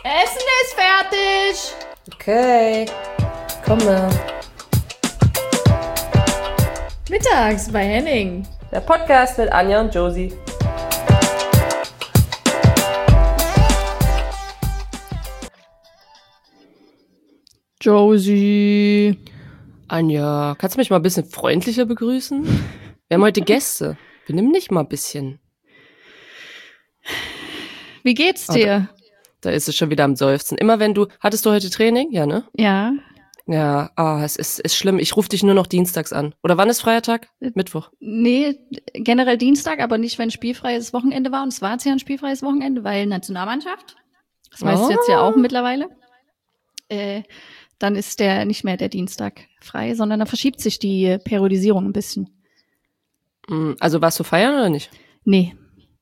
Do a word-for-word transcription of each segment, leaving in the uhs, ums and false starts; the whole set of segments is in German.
Essen ist fertig. Okay, komme. Mittags bei Henning. Der Podcast mit Anja und Josie. Josie. Anja, kannst du mich mal ein bisschen freundlicher begrüßen? Wir haben heute Gäste. Wir nehmen nicht mal ein bisschen. Wie geht's dir? Oh, da, da ist es schon wieder am Seufzen. Immer wenn du, hattest du heute Training? Ja, ne? Ja. Ja, ah, es ist, ist schlimm. Ich rufe dich nur noch dienstags an. Oder wann ist Feiertag? Mittwoch. Nee, generell Dienstag, aber nicht, wenn spielfreies Wochenende war. Und es war jetzt ja ein spielfreies Wochenende, weil Nationalmannschaft. Das weißt Oh. du jetzt ja auch mittlerweile. Äh, dann ist der nicht mehr der Dienstag frei, sondern dann verschiebt sich die Periodisierung ein bisschen. Also warst du feiern oder nicht? Nee.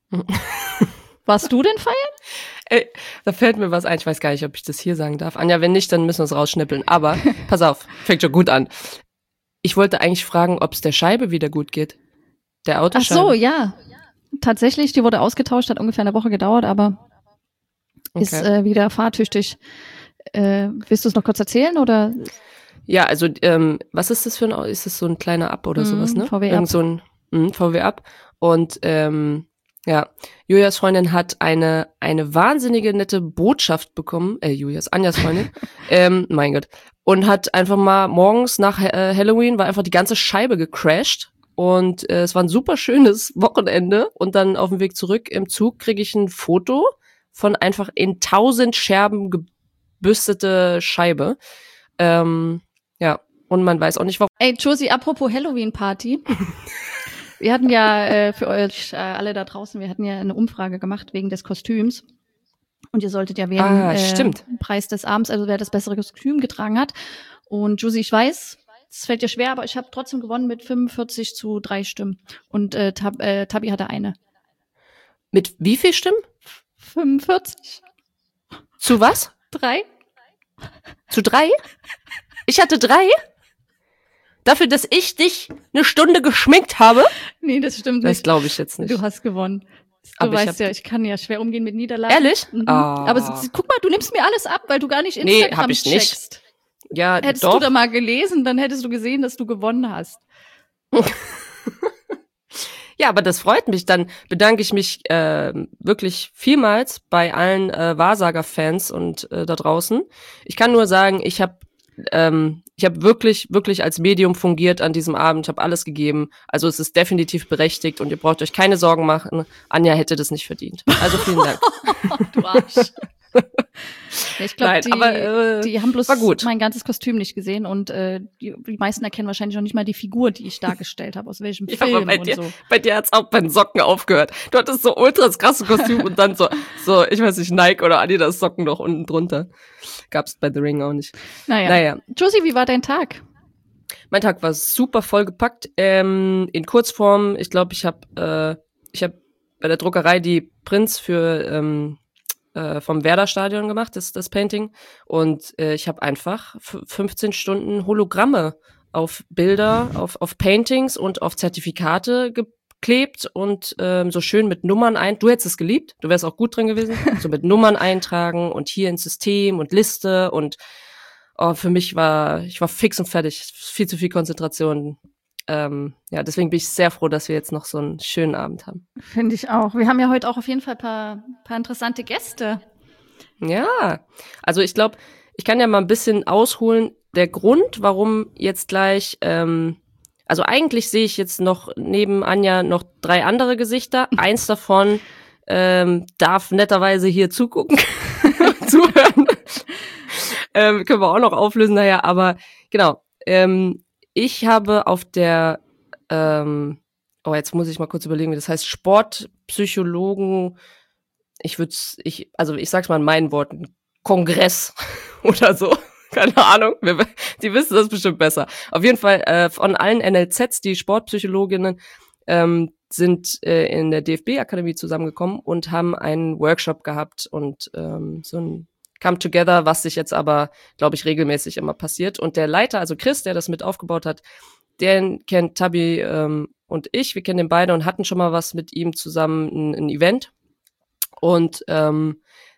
Warst du denn feiern? Ey, da fällt mir was ein. Ich weiß gar nicht, ob ich das hier sagen darf. Anja, wenn nicht, dann müssen wir es rausschnippeln. Aber, pass auf, fängt schon gut an. Ich wollte eigentlich fragen, ob es der Scheibe wieder gut geht. Der Ach Autoscheibe. so, ja. Tatsächlich, die wurde ausgetauscht, hat ungefähr eine Woche gedauert, aber Okay. ist äh, wieder fahrtüchtig. Äh, willst du es noch kurz erzählen, oder? Ja, also, ähm, was ist das für ein Auto? Ist das so ein kleiner Up oder Mhm, sowas, ne? V W Up. Irgend so ein mh, V W Up. Und, ähm, ja, Julias Freundin hat eine eine wahnsinnige nette Botschaft bekommen, äh, Julias, Anjas Freundin, ähm, mein Gott, und hat einfach mal morgens nach äh, Halloween war einfach die ganze Scheibe gecrashed und äh, es war ein super schönes Wochenende und dann auf dem Weg zurück im Zug kriege ich ein Foto von einfach in tausend Scherben gebürstete Scheibe, ähm, ja, und man weiß auch nicht warum. Ey, Josie, apropos Halloween-Party. Wir hatten ja äh, für euch äh, alle da draußen, wir hatten ja eine Umfrage gemacht wegen des Kostüms. Und ihr solltet ja wählen, Ah, äh, stimmt. Preis des Abends, also wer das bessere Kostüm getragen hat. Und Josie, ich weiß, es fällt dir schwer, aber ich habe trotzdem gewonnen mit fünfundvierzig zu drei Stimmen. Und äh, Tab, äh, Tabi hatte eine. Mit wie viel Stimmen? fünfundvierzig? Zu was? Drei? Zu drei? Ich hatte drei? Dafür, dass ich dich eine Stunde geschminkt habe? Nee, das stimmt Das nicht. glaube ich jetzt nicht. Du hast gewonnen. Du Aber ich weißt hab- ja, ich kann ja schwer umgehen mit Niederlagen. Ehrlich? Mhm. Ah. Aber s- s- guck mal, du nimmst mir alles ab, weil du gar nicht Nee, Instagram hab ich nicht. checkst. Ja, Hättest doch. du da mal gelesen, dann hättest du gesehen, dass du gewonnen hast. Ja, aber das freut mich. Dann bedanke ich mich äh, wirklich vielmals bei allen äh, Wahrsager-Fans und äh, da draußen. Ich kann nur sagen, ich habe ähm, ich habe wirklich, wirklich als Medium fungiert an diesem Abend. Ich habe alles gegeben. Also es ist definitiv berechtigt und ihr braucht euch keine Sorgen machen. Anja hätte das nicht verdient. Also vielen Dank. Du Arsch. Ich glaube, Nein, die, aber, äh, die haben bloß war gut. mein ganzes Kostüm nicht gesehen und äh, die, die meisten erkennen wahrscheinlich noch nicht mal die Figur, die ich dargestellt habe, aus welchem Ja, Film aber bei und dir, so. bei dir hat's auch bei den Socken aufgehört. Du hattest so ultra das krasse Kostüm und dann so, so, ich weiß nicht, Nike oder Adidas Socken noch unten drunter. Gab's bei The Ring auch nicht. Naja. Naja, Josie, wie war dein Tag? mein Tag war super vollgepackt. Ähm, in Kurzform, ich glaube, ich habe äh, ich habe bei der Druckerei die Prints für ähm, äh, vom Werder-Stadion gemacht, das, das Painting. Und äh, ich habe einfach f- fünfzehn Stunden Hologramme auf Bilder, auf, auf Paintings und auf Zertifikate geklebt und ähm, so schön mit Nummern ein. Du hättest es geliebt, du wärst auch gut drin gewesen. So mit Nummern eintragen und hier ins System und Liste und oh, für mich war, ich war fix und fertig. Viel zu viel Konzentration. Ähm, ja, deswegen bin ich sehr froh, dass wir jetzt noch so einen schönen Abend haben. Finde ich auch. Wir haben ja heute auch auf jeden Fall ein paar, paar interessante Gäste. Ja, also ich glaube, ich kann ja mal ein bisschen ausholen. Der Grund, warum jetzt gleich, ähm, also eigentlich sehe ich jetzt noch neben Anja noch drei andere Gesichter. Eins davon ähm, darf netterweise hier zugucken, zuhören. ähm, können wir auch noch auflösen, naja, aber genau. Ähm, ich habe auf der, ähm, oh, jetzt muss ich mal kurz überlegen, wie das heißt, Sportpsychologen, ich würde ich, also ich sag's mal in meinen Worten, Kongress oder so. Keine Ahnung, wir, die wissen das bestimmt besser. Auf jeden Fall äh, von allen N L Zs, die Sportpsychologinnen, ähm, sind äh, in der D F B-Akademie zusammengekommen und haben einen Workshop gehabt und ähm, so ein Come Together, was sich jetzt aber, glaube ich, regelmäßig immer passiert. Und der Leiter, also Chris, der das mit aufgebaut hat, den kennt Tabi ähm, und ich, wir kennen den beide und hatten schon mal was mit ihm zusammen, ein, ein Event. Und ähm,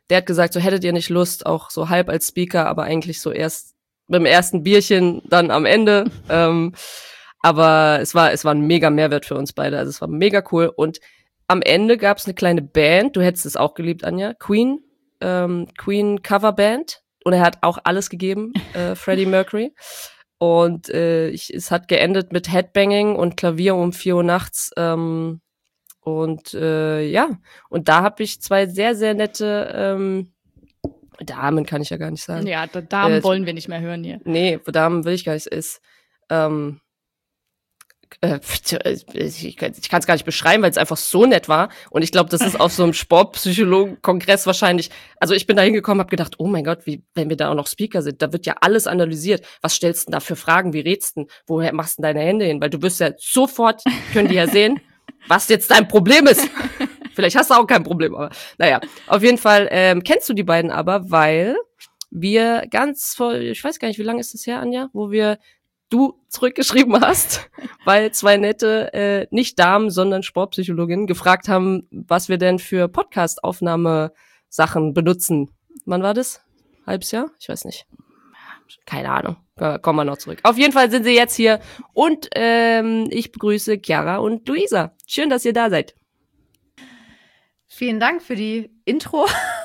der hat gesagt, so hättet ihr nicht Lust, auch so halb als Speaker, aber eigentlich so erst mit dem ersten Bierchen dann am Ende. ähm, aber es war es war ein mega Mehrwert für uns beide, also es war mega cool. Und am Ende gab es eine kleine Band, du hättest es auch geliebt, Anja, Queen, ähm, Queen Coverband. Und er hat auch alles gegeben, äh, Freddie Mercury. Und äh, ich, es hat geendet mit Headbanging und Klavier um vier Uhr nachts. Ähm, und äh, ja, und da habe ich zwei sehr, sehr nette ähm, Damen, kann ich ja gar nicht sagen. Ja, da- Damen Äh, wollen wir nicht mehr hören hier. Nee, Damen will ich gar nicht. Es ist ähm, äh, ich kann es gar nicht beschreiben, weil es einfach so nett war. Und ich glaube, das ist auf so einem Sportpsychologen-Kongress wahrscheinlich. Also ich bin da hingekommen, habe gedacht, oh mein Gott, wie, wenn wir da auch noch Speaker sind, da wird ja alles analysiert. Was stellst du denn da für Fragen? Wie redst du denn? Woher machst du denn deine Hände hin? Weil du wirst ja sofort, können die ja sehen, was jetzt dein Problem ist. Vielleicht hast du auch kein Problem, aber naja. Auf jeden Fall ähm, kennst du die beiden aber, weil wir ganz vor, ich weiß gar nicht, wie lange ist das her, Anja, wo wir du zurückgeschrieben hast, weil zwei nette, äh, nicht Damen, sondern Sportpsychologinnen gefragt haben, was wir denn für Podcast-Aufnahmesachen benutzen. Wann war das? Halbes Jahr? Ich weiß nicht. Keine Ahnung. Kommen wir noch zurück. Auf jeden Fall sind sie jetzt hier und ähm, ich begrüße Chiara und Luisa. Schön, dass ihr da seid. Vielen Dank für die Intro.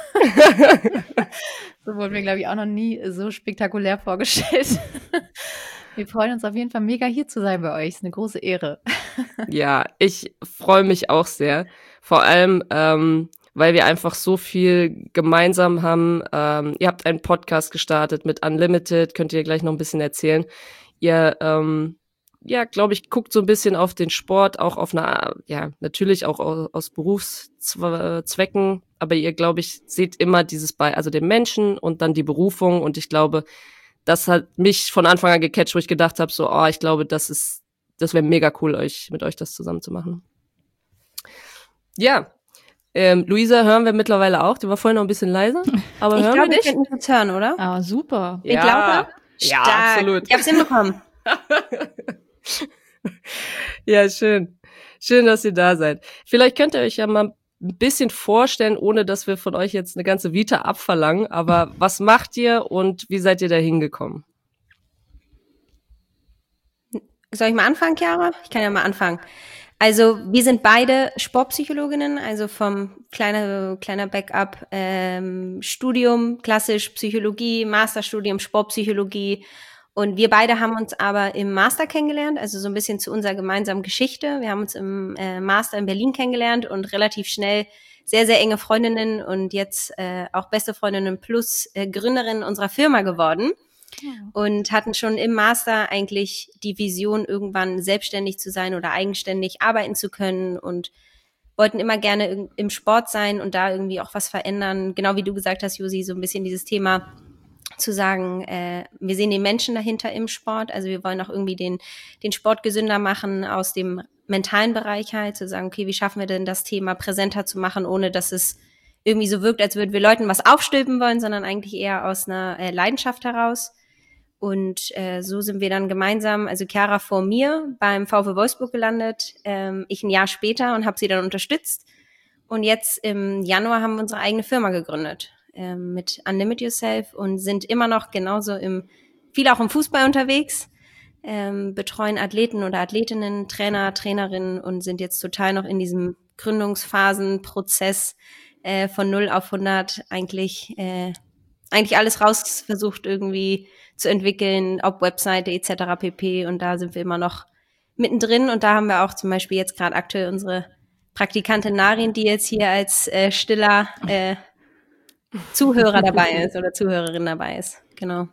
So wurden wir, glaube ich, auch noch nie so spektakulär vorgestellt. Wir freuen uns auf jeden Fall mega hier zu sein bei euch. Ist eine große Ehre. Ja, ich freue mich auch sehr. Vor allem, ähm, weil wir einfach so viel gemeinsam haben. Ähm, ihr habt einen Podcast gestartet mit Unlimited, könnt ihr gleich noch ein bisschen erzählen. Ihr, ähm, ja, glaube ich, guckt so ein bisschen auf den Sport, auch auf eine, ja, natürlich auch aus, aus Berufszwecken, aber ihr, glaube ich, seht immer dieses bei, also den Menschen und dann die Berufung und ich glaube, das hat mich von Anfang an gecatcht, wo ich gedacht habe, so, oh, ich glaube, das ist, das wäre mega cool, euch mit euch das zusammen zu machen. Ja, ähm, Luisa hören wir mittlerweile auch. Die war vorhin noch ein bisschen leiser, aber ich hören glaube, wir ihr dich? könnt mich jetzt hören, oder? Ah, super. Ich glaube. Ja, Stark. absolut. Ich hab's hinbekommen. Ja, schön. Schön, dass ihr da seid. Vielleicht könnt ihr euch ja mal ein bisschen vorstellen, ohne dass wir von euch jetzt eine ganze Vita abverlangen. Aber was macht ihr und wie seid ihr da hingekommen? Soll ich mal anfangen, Chiara? Ich kann ja mal anfangen. Also wir sind beide Sportpsychologinnen, also vom kleiner kleiner Backup ähm, Studium, klassisch Psychologie, Masterstudium Sportpsychologie. Und wir beide haben uns aber im Master kennengelernt, also so ein bisschen zu unserer gemeinsamen Geschichte. Wir haben uns im äh, Master in Berlin kennengelernt und relativ schnell sehr, sehr enge Freundinnen und jetzt äh, auch beste Freundinnen plus äh, Gründerin unserer Firma geworden. Ja. Und hatten schon im Master eigentlich die Vision, irgendwann selbstständig zu sein oder eigenständig arbeiten zu können und wollten immer gerne im Sport sein und da irgendwie auch was verändern. Genau wie du gesagt hast, Josi, so ein bisschen dieses Thema zu sagen, äh, wir sehen den Menschen dahinter im Sport, also wir wollen auch irgendwie den den Sport gesünder machen aus dem mentalen Bereich halt, zu sagen, okay, wie schaffen wir denn das Thema präsenter zu machen, ohne dass es irgendwie so wirkt, als würden wir Leuten was aufstülpen wollen, sondern eigentlich eher aus einer äh, Leidenschaft heraus. Und äh, so sind wir dann gemeinsam, also Chiara vor mir beim VfL Wolfsburg gelandet, ähm, ich ein Jahr später und habe sie dann unterstützt. Und jetzt im Januar haben wir unsere eigene Firma gegründet ähm, mit Unlimit Yourself und sind immer noch genauso im, viel auch im Fußball unterwegs, ähm, betreuen Athleten oder Athletinnen, Trainer, Trainerinnen und sind jetzt total noch in diesem Gründungsphasenprozess äh, von null auf hundert eigentlich äh, eigentlich alles raus versucht irgendwie zu entwickeln, ob Webseite et cetera pp. Und da sind wir immer noch mittendrin. Und da haben wir auch zum Beispiel jetzt gerade aktuell unsere Praktikantin Narin, die jetzt hier als äh, stiller äh, Zuhörer dabei ist oder Zuhörerin dabei ist. Genau.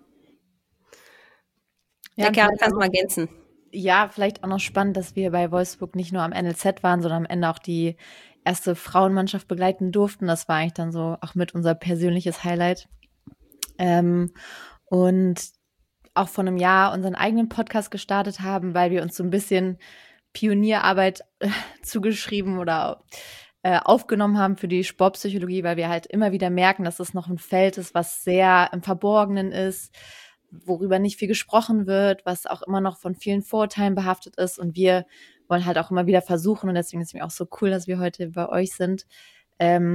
Ja, Chiara, kannst du mal ergänzen. Ja, vielleicht auch noch spannend, dass wir bei Wolfsburg nicht nur am N L Z waren, sondern am Ende auch die erste Frauenmannschaft begleiten durften. Das war eigentlich dann so auch mit unser persönliches Highlight. Ähm, und auch vor einem Jahr unseren eigenen Podcast gestartet haben, weil wir uns so ein bisschen Pionierarbeit äh, zugeschrieben oder äh, aufgenommen haben für die Sportpsychologie, weil wir halt immer wieder merken, dass es noch ein Feld ist, was sehr im Verborgenen ist, worüber nicht viel gesprochen wird, was auch immer noch von vielen Vorurteilen behaftet ist. Und wir wollen halt auch immer wieder versuchen, und deswegen ist es mir auch so cool, dass wir heute bei euch sind, ähm,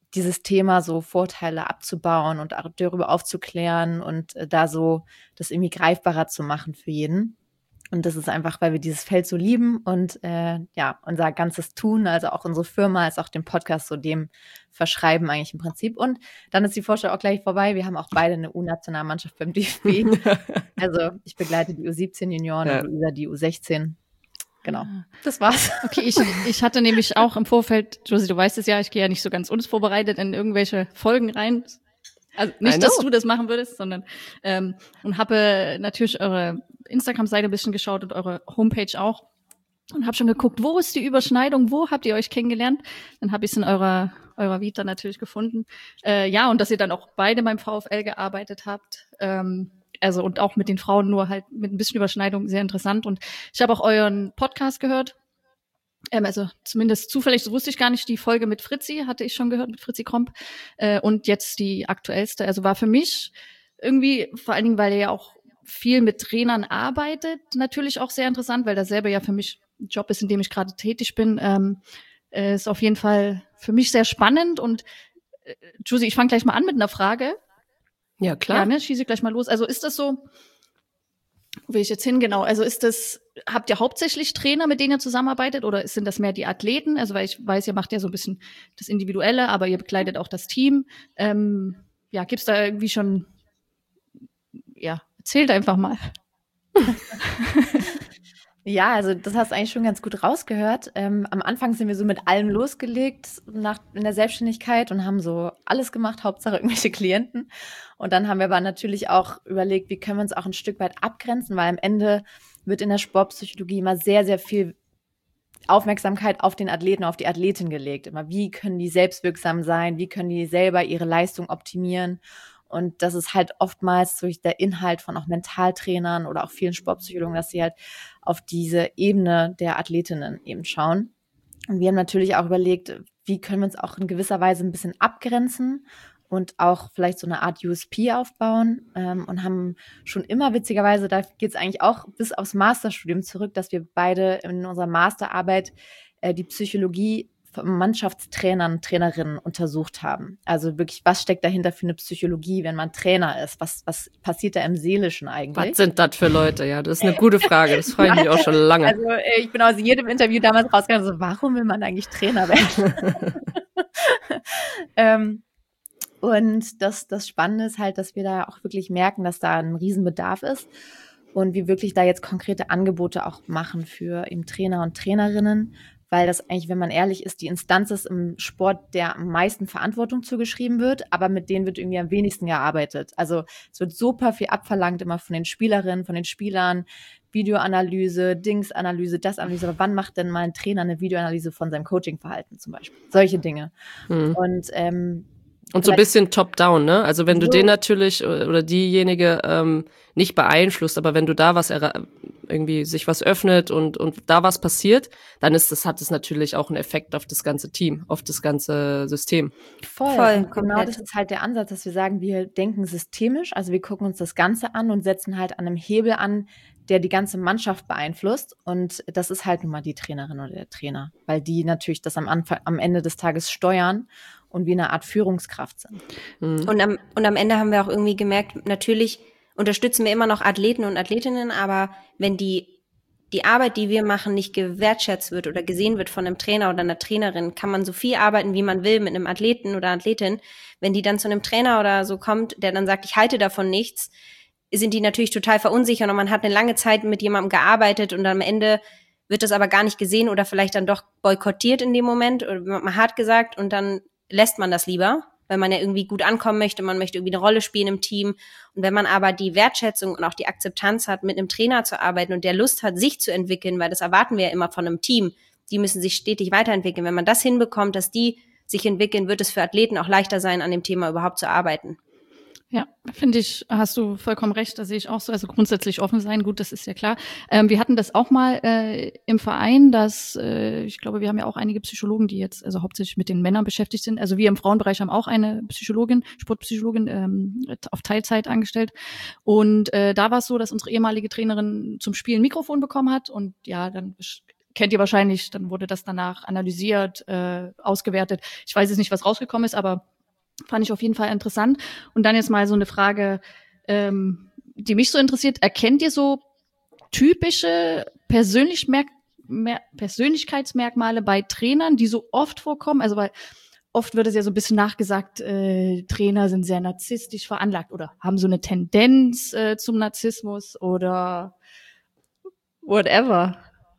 dieses Thema so Vorteile abzubauen und auch darüber aufzuklären und äh, da so das irgendwie greifbarer zu machen für jeden. Und das ist einfach, weil wir dieses Feld so lieben und äh, ja, unser ganzes Tun, also auch unsere Firma, als auch den Podcast so dem verschreiben eigentlich im Prinzip. Und dann ist die Vorstellung auch gleich vorbei. Wir haben auch beide eine U-Nationalmannschaft beim D F B. Also ich begleite die U siebzehn Junioren Ja. und Luisa die U sechzehn. Genau, das war's. Okay, ich, ich hatte nämlich auch im Vorfeld, Josie, du weißt es ja, ich gehe ja nicht so ganz unvorbereitet in irgendwelche Folgen rein. Also I nicht, dass know. du das machen würdest, sondern ähm, und habe natürlich eure Instagram-Seite ein bisschen geschaut und eure Homepage auch und habe schon geguckt, wo ist die Überschneidung, wo habt ihr euch kennengelernt? Dann habe ich es in eurer eurer Vita natürlich gefunden. Äh, ja, und dass ihr dann auch beide beim VfL gearbeitet habt. Ähm, also und auch mit den Frauen nur halt mit ein bisschen Überschneidung, sehr interessant. Und ich habe auch euren Podcast gehört. Ähm, also zumindest zufällig, so wusste ich gar nicht, die Folge mit Fritzi hatte ich schon gehört, mit Fritzi Kromp. Äh, und jetzt die aktuellste. Also war für mich irgendwie, vor allen Dingen, weil ihr ja auch viel mit Trainern arbeitet, natürlich auch sehr interessant, weil das selber ja für mich ein Job ist, in dem ich gerade tätig bin. Ähm, äh, ist auf jeden Fall für mich sehr spannend. Und äh, Josie, ich fange gleich mal an mit einer Frage. Ja, klar. Ja, ne, schieße gleich mal los. Also ist das so, wo will ich jetzt hin, genau? Also ist das, habt ihr hauptsächlich Trainer, mit denen ihr zusammenarbeitet, oder sind das mehr die Athleten? Also weil ich weiß, ihr macht ja so ein bisschen das Individuelle, aber ihr begleitet auch das Team. Ähm, ja, gibt's da irgendwie schon, ja, erzählt einfach mal. Ja, also das hast du eigentlich schon ganz gut rausgehört. Ähm, am Anfang sind wir so mit allem losgelegt nach, in der Selbstständigkeit und haben so alles gemacht, Hauptsache irgendwelche Klienten. Und dann haben wir aber natürlich auch überlegt, wie können wir uns auch ein Stück weit abgrenzen, weil am Ende wird in der Sportpsychologie immer sehr, sehr viel Aufmerksamkeit auf den Athleten, auf die Athletin gelegt. Immer, wie können die selbstwirksam sein, wie können die selber ihre Leistung optimieren. Und das ist halt oftmals durch der Inhalt von auch Mentaltrainern oder auch vielen Sportpsychologen, dass sie halt auf diese Ebene der Athletinnen eben schauen. Und wir haben natürlich auch überlegt, wie können wir uns auch in gewisser Weise ein bisschen abgrenzen und auch vielleicht so eine Art U S P aufbauen ähm, und haben schon immer, witzigerweise, da geht es eigentlich auch bis aufs Masterstudium zurück, dass wir beide in unserer Masterarbeit äh, die Psychologie von Mannschaftstrainern und Trainerinnen untersucht haben. Also wirklich, was steckt dahinter für eine Psychologie, wenn man Trainer ist? Was, was passiert da im Seelischen eigentlich? Was sind das für Leute? Ja, das ist eine gute Frage. Das frage ich mich auch schon lange. Also äh, ich bin aus jedem Interview damals rausgegangen, so, warum will man eigentlich Trainer werden? ähm, und das, das Spannende ist halt, dass wir da auch wirklich merken, dass da ein Riesenbedarf ist und wir wirklich da jetzt konkrete Angebote auch machen für eben Trainer und Trainerinnen, weil das eigentlich, wenn man ehrlich ist, die Instanz ist im Sport, der am meisten Verantwortung zugeschrieben wird, aber mit denen wird irgendwie am wenigsten gearbeitet. Also es wird super viel abverlangt immer von den Spielerinnen, von den Spielern, Videoanalyse, Dingsanalyse, das Analyse. Aber wann macht denn mal ein Trainer eine Videoanalyse von seinem Coachingverhalten zum Beispiel? Solche Dinge. Hm. Und ähm, Und so ein bisschen top-down, ne? Also wenn du So. den natürlich oder diejenige ähm, nicht beeinflusst, aber wenn du da was erra- irgendwie sich was öffnet und und da was passiert, dann ist das hat es natürlich auch einen Effekt auf das ganze Team, auf das ganze System. Voll, Voll, und genau komplett. das ist halt der Ansatz, dass wir sagen, wir denken systemisch, also wir gucken uns das Ganze an und setzen halt an einem Hebel an, der die ganze Mannschaft beeinflusst, und das ist halt nun mal die Trainerin oder der Trainer, weil die natürlich das am Anfang, am Ende des Tages steuern und wie eine Art Führungskraft sind. Mhm. Und am, und am Ende haben wir auch irgendwie gemerkt, natürlich unterstützen wir immer noch Athleten und Athletinnen, aber wenn die, die Arbeit, die wir machen, nicht gewertschätzt wird oder gesehen wird von einem Trainer oder einer Trainerin, kann man so viel arbeiten, wie man will mit einem Athleten oder Athletin. Wenn die dann zu einem Trainer oder so kommt, der dann sagt, ich halte davon nichts, sind die natürlich total verunsichert und man hat eine lange Zeit mit jemandem gearbeitet und am Ende wird das aber gar nicht gesehen oder vielleicht dann doch boykottiert in dem Moment oder man hat gesagt und dann lässt man das lieber, weil man ja irgendwie gut ankommen möchte, man möchte irgendwie eine Rolle spielen im Team. Und wenn man aber die Wertschätzung und auch die Akzeptanz hat, mit einem Trainer zu arbeiten und der Lust hat, sich zu entwickeln, weil das erwarten wir ja immer von einem Team, die müssen sich stetig weiterentwickeln. Wenn man das hinbekommt, dass die sich entwickeln, wird es für Athleten auch leichter sein, an dem Thema überhaupt zu arbeiten. Ja, finde ich, hast du vollkommen recht, da sehe ich auch so. Also grundsätzlich offen sein, gut, das ist ja klar. Ähm, wir hatten das auch mal äh, im Verein, dass, äh, ich glaube, wir haben ja auch einige Psychologen, die jetzt also hauptsächlich mit den Männern beschäftigt sind. Also wir im Frauenbereich haben auch eine Psychologin, Sportpsychologin ähm, auf Teilzeit angestellt. Und äh, da war es so, dass unsere ehemalige Trainerin zum Spielen ein Mikrofon bekommen hat und ja, dann kennt ihr wahrscheinlich, dann wurde das danach analysiert, äh, ausgewertet. Ich weiß jetzt nicht, was rausgekommen ist, aber fand ich auf jeden Fall interessant. Und dann jetzt mal so eine Frage, ähm, die mich so interessiert. Erkennt ihr so typische Persönlich Mer- Mer- Persönlichkeitsmerkmale bei Trainern, die so oft vorkommen? Also weil oft wird es ja so ein bisschen nachgesagt, äh, Trainer sind sehr narzisstisch veranlagt oder haben so eine Tendenz äh, zum Narzissmus oder whatever.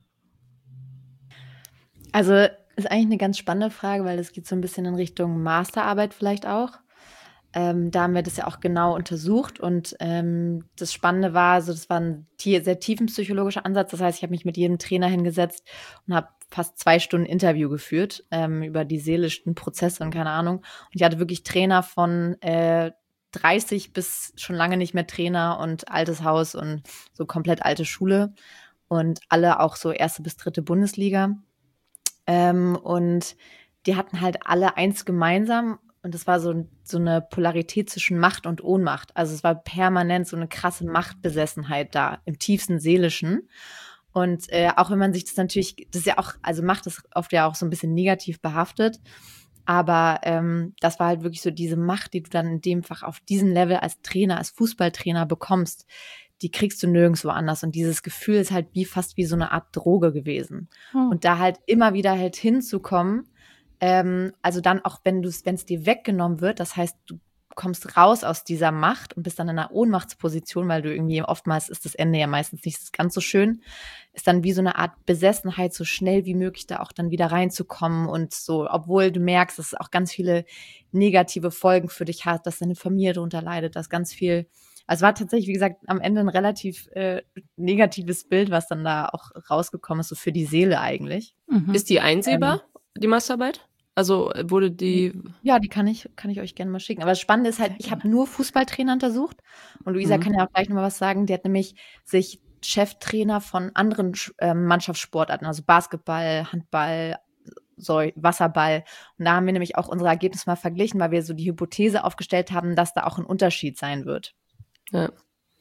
Also ist eigentlich eine ganz spannende Frage, weil es geht so ein bisschen in Richtung Masterarbeit vielleicht auch. Ähm, da haben wir das ja auch genau untersucht und ähm, das Spannende war, also das war ein tie- sehr tiefenpsychologischer Ansatz. Das heißt, ich habe mich mit jedem Trainer hingesetzt und habe fast zwei Stunden Interview geführt ähm, über die seelischen Prozesse und keine Ahnung. Und ich hatte wirklich Trainer von äh, dreißig bis schon lange nicht mehr Trainer und altes Haus und so komplett alte Schule und alle auch so erste bis dritte Bundesliga. Ähm, und die hatten halt alle eins gemeinsam. Und das war so, so eine Polarität zwischen Macht und Ohnmacht. Also es war permanent so eine krasse Machtbesessenheit da, im tiefsten Seelischen. Und äh, auch wenn man sich das natürlich, das ist ja auch, also Macht ist oft ja auch so ein bisschen negativ behaftet. Aber ähm, das war halt wirklich so diese Macht, die du dann in dem Fach auf diesem Level als Trainer, als Fußballtrainer bekommst, die kriegst du nirgendwo anders. Und dieses Gefühl ist halt wie fast wie so eine Art Droge gewesen. Hm. Und da halt immer wieder halt hinzukommen, Ähm, also dann auch, wenn du wenn es dir weggenommen wird, das heißt, du kommst raus aus dieser Macht und bist dann in einer Ohnmachtsposition, weil du irgendwie, oftmals ist das Ende ja meistens nicht ganz so schön, ist dann wie so eine Art Besessenheit, so schnell wie möglich da auch dann wieder reinzukommen und so, obwohl du merkst, dass es auch ganz viele negative Folgen für dich hat, dass deine Familie darunter leidet, dass ganz viel, also es war tatsächlich, wie gesagt, am Ende ein relativ äh, negatives Bild, was dann da auch rausgekommen ist, so für die Seele eigentlich. Mhm. Ist die einsehbar, ähm, die Masterarbeit? Also wurde die... Ja, die kann ich, kann ich euch gerne mal schicken. Aber das Spannende ist halt, ich habe nur Fußballtrainer untersucht. Und Luisa mhm. kann ja auch gleich noch mal was sagen. Die hat nämlich sich Cheftrainer von anderen äh, Mannschaftssportarten, also Basketball, Handball, so, Wasserball. Und da haben wir nämlich auch unsere Ergebnisse mal verglichen, weil wir so die Hypothese aufgestellt haben, dass da auch ein Unterschied sein wird. Ja.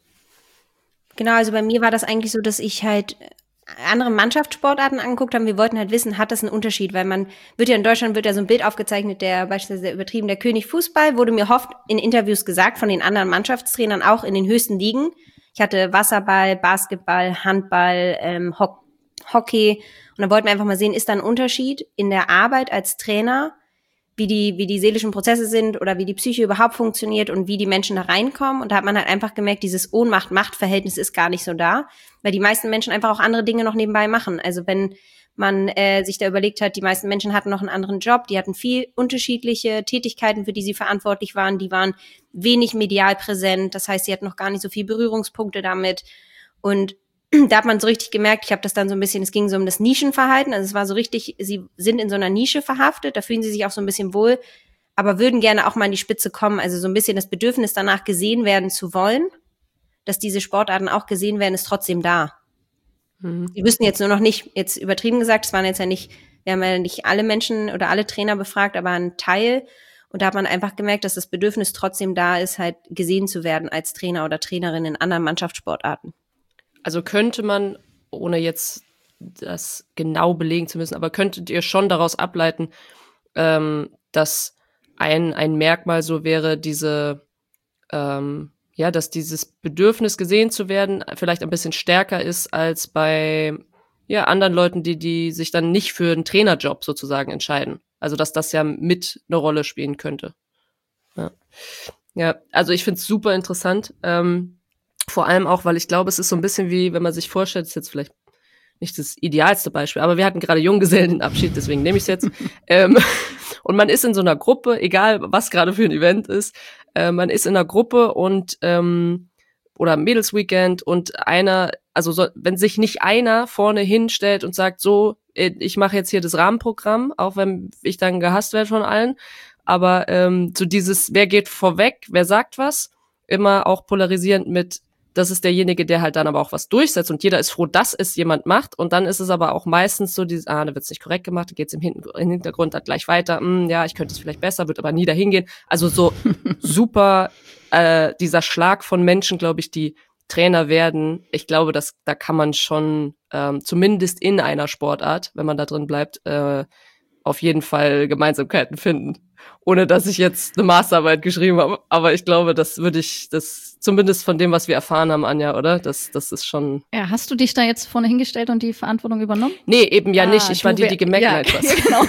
Genau, also bei mir war das eigentlich so, dass ich halt andere Mannschaftssportarten angeguckt haben. Wir wollten halt wissen, hat das einen Unterschied? Weil man wird ja in Deutschland wird ja so ein Bild aufgezeichnet, der beispielsweise der übertrieben, der König Fußball, wurde mir oft in Interviews gesagt von den anderen Mannschaftstrainern, auch in den höchsten Ligen. Ich hatte Wasserball, Basketball, Handball, ähm, Ho- Hockey. Und dann wollten wir einfach mal sehen, ist da ein Unterschied in der Arbeit als Trainer, wie die, wie die seelischen Prozesse sind oder wie die Psyche überhaupt funktioniert und wie die Menschen da reinkommen. Und da hat man halt einfach gemerkt, dieses Ohnmacht-Macht-Verhältnis ist gar nicht so da, weil die meisten Menschen einfach auch andere Dinge noch nebenbei machen. Also wenn man äh, sich da überlegt hat, die meisten Menschen hatten noch einen anderen Job, die hatten viel unterschiedliche Tätigkeiten, für die sie verantwortlich waren, die waren wenig medial präsent, das heißt, sie hatten noch gar nicht so viel Berührungspunkte damit. Und da hat man so richtig gemerkt, ich habe das dann so ein bisschen, es ging so um das Nischenverhalten, also es war so richtig, sie sind in so einer Nische verhaftet, da fühlen sie sich auch so ein bisschen wohl, aber würden gerne auch mal an die Spitze kommen, also so ein bisschen das Bedürfnis danach gesehen werden zu wollen, dass diese Sportarten auch gesehen werden, ist trotzdem da. Mhm. Die wüssten jetzt nur noch nicht, jetzt übertrieben gesagt, es waren jetzt ja nicht, wir haben ja nicht alle Menschen oder alle Trainer befragt, aber ein Teil, und da hat man einfach gemerkt, dass das Bedürfnis trotzdem da ist, halt gesehen zu werden als Trainer oder Trainerin in anderen Mannschaftssportarten. Also könnte man, ohne jetzt das genau belegen zu müssen, aber könntet ihr schon daraus ableiten, ähm, dass ein, ein Merkmal so wäre, diese, ähm, ja, dass dieses Bedürfnis gesehen zu werden vielleicht ein bisschen stärker ist als bei ja, anderen Leuten, die, die sich dann nicht für einen Trainerjob sozusagen entscheiden. Also dass das ja mit eine Rolle spielen könnte. Ja, ja, also ich finde es super interessant. Ähm, Vor allem auch, weil ich glaube, es ist so ein bisschen wie, wenn man sich vorstellt, das ist jetzt vielleicht nicht das idealste Beispiel, aber wir hatten gerade Junggesellenabschied, deswegen nehme ich es jetzt. ähm, und man ist in so einer Gruppe, egal was gerade für ein Event ist, äh, man ist in einer Gruppe und ähm, oder Mädelsweekend und einer, also so, wenn sich nicht einer vorne hinstellt und sagt, so, ich mache jetzt hier das Rahmenprogramm, auch wenn ich dann gehasst werde von allen, aber ähm, so dieses, wer geht vorweg, wer sagt was, immer auch polarisierend mit, das ist derjenige, der halt dann aber auch was durchsetzt und jeder ist froh, dass es jemand macht und dann ist es aber auch meistens so dieses, ah, da wird's nicht korrekt gemacht, da geht's im, Hin- im Hintergrund dann gleich weiter, hm, ja, ich könnte es vielleicht besser, wird aber nie dahin gehen. Also so super äh, dieser Schlag von Menschen, glaube ich, die Trainer werden, ich glaube, dass da kann man schon ähm, zumindest in einer Sportart, wenn man da drin bleibt, äh, auf jeden Fall Gemeinsamkeiten finden. Ohne dass ich jetzt eine Masterarbeit geschrieben habe. Aber ich glaube, das würde ich, das zumindest von dem, was wir erfahren haben, Anja, oder? Das, das ist schon. Ja, hast du dich da jetzt vorne hingestellt und die Verantwortung übernommen? Nee, eben ja ah, nicht. Ich war die, die gemerkt ja, hat. Was. Genau.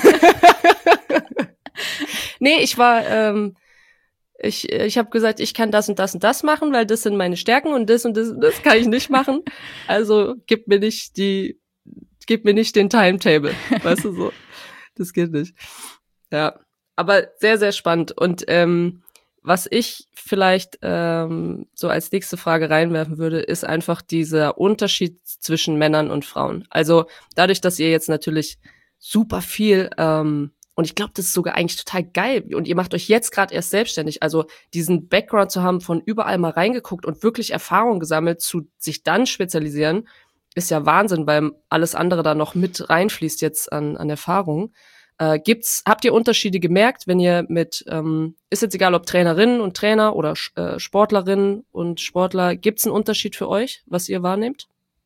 Nee, ich war, ähm, ich, ich habe gesagt, ich kann das und das und das machen, weil das sind meine Stärken und das und das und das kann ich nicht machen. Also gib mir nicht die, gib mir nicht den Timetable, weißt du so. Das geht nicht. Ja, aber sehr, sehr spannend. Und ähm, was ich vielleicht ähm, so als nächste Frage reinwerfen würde, ist einfach dieser Unterschied zwischen Männern und Frauen. Also dadurch, dass ihr jetzt natürlich super viel ähm, und ich glaube, das ist sogar eigentlich total geil. Und ihr macht euch jetzt gerade erst selbstständig. Also diesen Background zu haben, von überall mal reingeguckt und wirklich Erfahrung gesammelt, zu sich dann spezialisieren, ist ja Wahnsinn, weil alles andere da noch mit reinfließt jetzt an, an Erfahrung. Äh, gibt's, habt ihr Unterschiede gemerkt, wenn ihr mit, ähm, ist jetzt egal, ob Trainerinnen und Trainer oder äh, Sportlerinnen und Sportler, gibt's einen Unterschied für euch, was ihr wahrnehmt?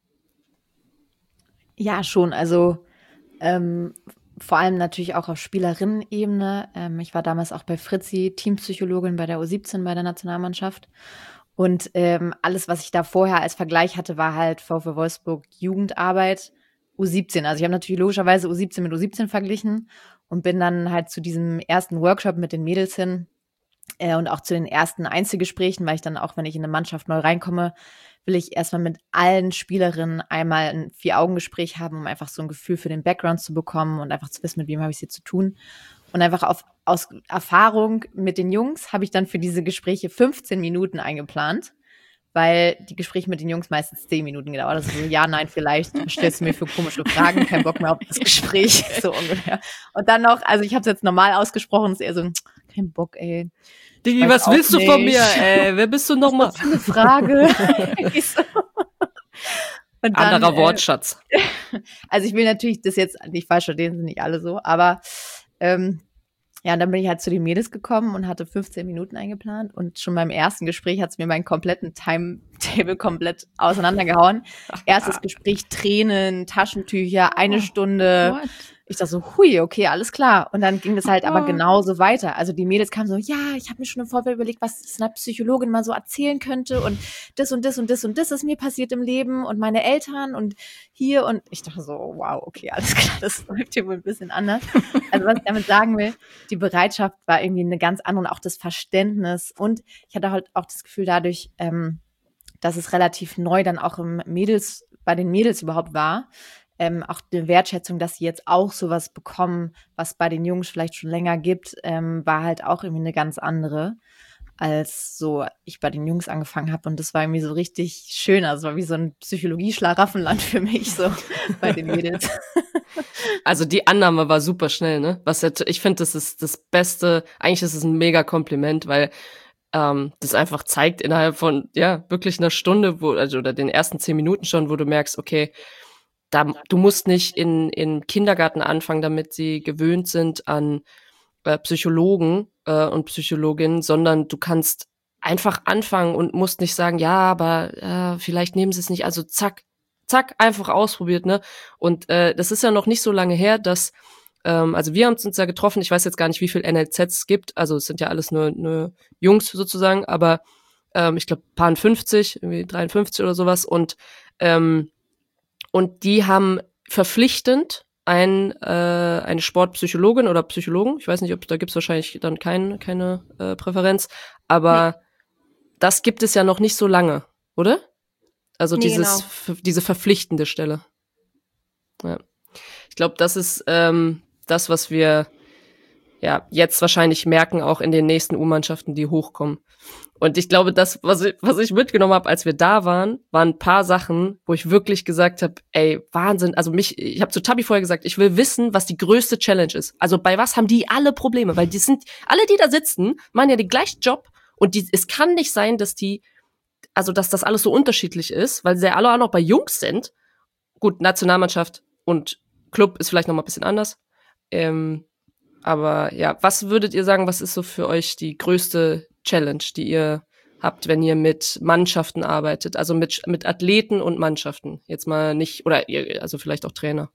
Ja, schon. Also ähm, vor allem natürlich auch auf Spielerinnen-Ebene. Ähm, ich war damals auch bei Fritzi, Teampsychologin bei der U siebzehn bei der Nationalmannschaft. Und ähm, alles, was ich da vorher als Vergleich hatte, war halt VfL Wolfsburg Jugendarbeit, U siebzehn. Also ich habe natürlich logischerweise U siebzehn mit U siebzehn verglichen und bin dann halt zu diesem ersten Workshop mit den Mädels hin äh, und auch zu den ersten Einzelgesprächen, weil ich dann auch, wenn ich in eine Mannschaft neu reinkomme, will ich erstmal mit allen Spielerinnen einmal ein Vier-Augen-Gespräch haben, um einfach so ein Gefühl für den Background zu bekommen und einfach zu wissen, mit wem habe ich es hier zu tun. Und einfach auf, aus Erfahrung mit den Jungs habe ich dann für diese Gespräche fünfzehn Minuten eingeplant, weil die Gespräche mit den Jungs meistens zehn Minuten gedauert. Also so, ja, nein, vielleicht stellst du mir für komische Fragen, kein Bock mehr auf das Gespräch, so ungefähr. Und dann noch, also ich habe es jetzt normal ausgesprochen, ist eher so, kein Bock, ey. Digi, was willst du von mir, ey? Wer bist du nochmal? Was ist eine Frage? Und dann, anderer Wortschatz. Äh, also ich will natürlich das jetzt nicht falsch verstehen, sind nicht alle so, aber ähm, ja, und dann bin ich halt zu den Mädels gekommen und hatte fünfzehn Minuten eingeplant und schon beim ersten Gespräch hat es mir meinen kompletten Timetable komplett auseinandergehauen. Erstes Gespräch, Tränen, Taschentücher, eine Oh, Stunde. what? Ich dachte so, hui, okay, alles klar. Und dann ging das halt aber Oh. genauso weiter. Also die Mädels kamen so, ja, ich habe mir schon im Vorfeld überlegt, was es einer Psychologin mal so erzählen könnte und das und das und das und das ist mir passiert im Leben und meine Eltern und hier und ich dachte so, wow, okay, alles klar, das läuft hier wohl ein bisschen anders. Also was ich damit sagen will, die Bereitschaft war irgendwie eine ganz andere und auch das Verständnis und ich hatte halt auch das Gefühl dadurch, ähm, dass es relativ neu dann auch im Mädels, bei den Mädels überhaupt war, Ähm, auch eine Wertschätzung, dass sie jetzt auch sowas bekommen, was bei den Jungs vielleicht schon länger gibt, ähm, war halt auch irgendwie eine ganz andere, als so ich bei den Jungs angefangen habe. Und das war irgendwie so richtig schön. Also es war wie so ein Psychologie-Schlaraffenland für mich, so bei den Mädels. Also die Annahme war super schnell, ne? Was ja, ich finde, das ist das Beste, eigentlich ist es ein mega Kompliment, weil ähm, das einfach zeigt innerhalb von, ja, wirklich einer Stunde, wo, also oder den ersten zehn Minuten schon, wo du merkst, okay, Da, du musst nicht in, in Kindergarten anfangen, damit sie gewöhnt sind an äh, Psychologen äh, und Psychologinnen, sondern du kannst einfach anfangen und musst nicht sagen, ja, aber äh, vielleicht nehmen sie es nicht. Also zack, zack, einfach ausprobiert, ne? Und äh, das ist ja noch nicht so lange her, dass, ähm, also wir haben uns ja getroffen, ich weiß jetzt gar nicht, wie viel N L Zs es gibt, also es sind ja alles nur, nur Jungs sozusagen, aber ähm, ich glaube, paar fünfzig, irgendwie dreiundfünfzig oder sowas und ähm, Und die haben verpflichtend ein, äh, eine Sportpsychologin oder Psychologen, ich weiß nicht, ob da gibt's wahrscheinlich dann kein, keine äh, Präferenz, aber nee. Das gibt es ja noch nicht so lange, oder? Also nee, dieses, genau. f- diese verpflichtende Stelle. Ja. Ich glaube, das ist ähm, das, was wir ja jetzt wahrscheinlich merken, auch in den nächsten U-Mannschaften, die hochkommen. Und ich glaube, das, was ich, was ich mitgenommen habe, als wir da waren, waren ein paar Sachen, wo ich wirklich gesagt habe, ey, Wahnsinn. Also mich, ich habe zu Tabi vorher gesagt, ich will wissen, was die größte Challenge ist. Also bei was haben die alle Probleme? Weil die sind, alle, die da sitzen, machen ja den gleichen Job. Und die, es kann nicht sein, dass die, also dass das alles so unterschiedlich ist, weil sie ja alle auch noch bei Jungs sind. Gut, Nationalmannschaft und Club ist vielleicht noch mal ein bisschen anders. Ähm, aber ja, was würdet ihr sagen, was ist so für euch die größte Challenge, die ihr habt, wenn ihr mit Mannschaften arbeitet, also mit, mit Athleten und Mannschaften. Jetzt mal nicht, oder ihr, also vielleicht auch Trainer.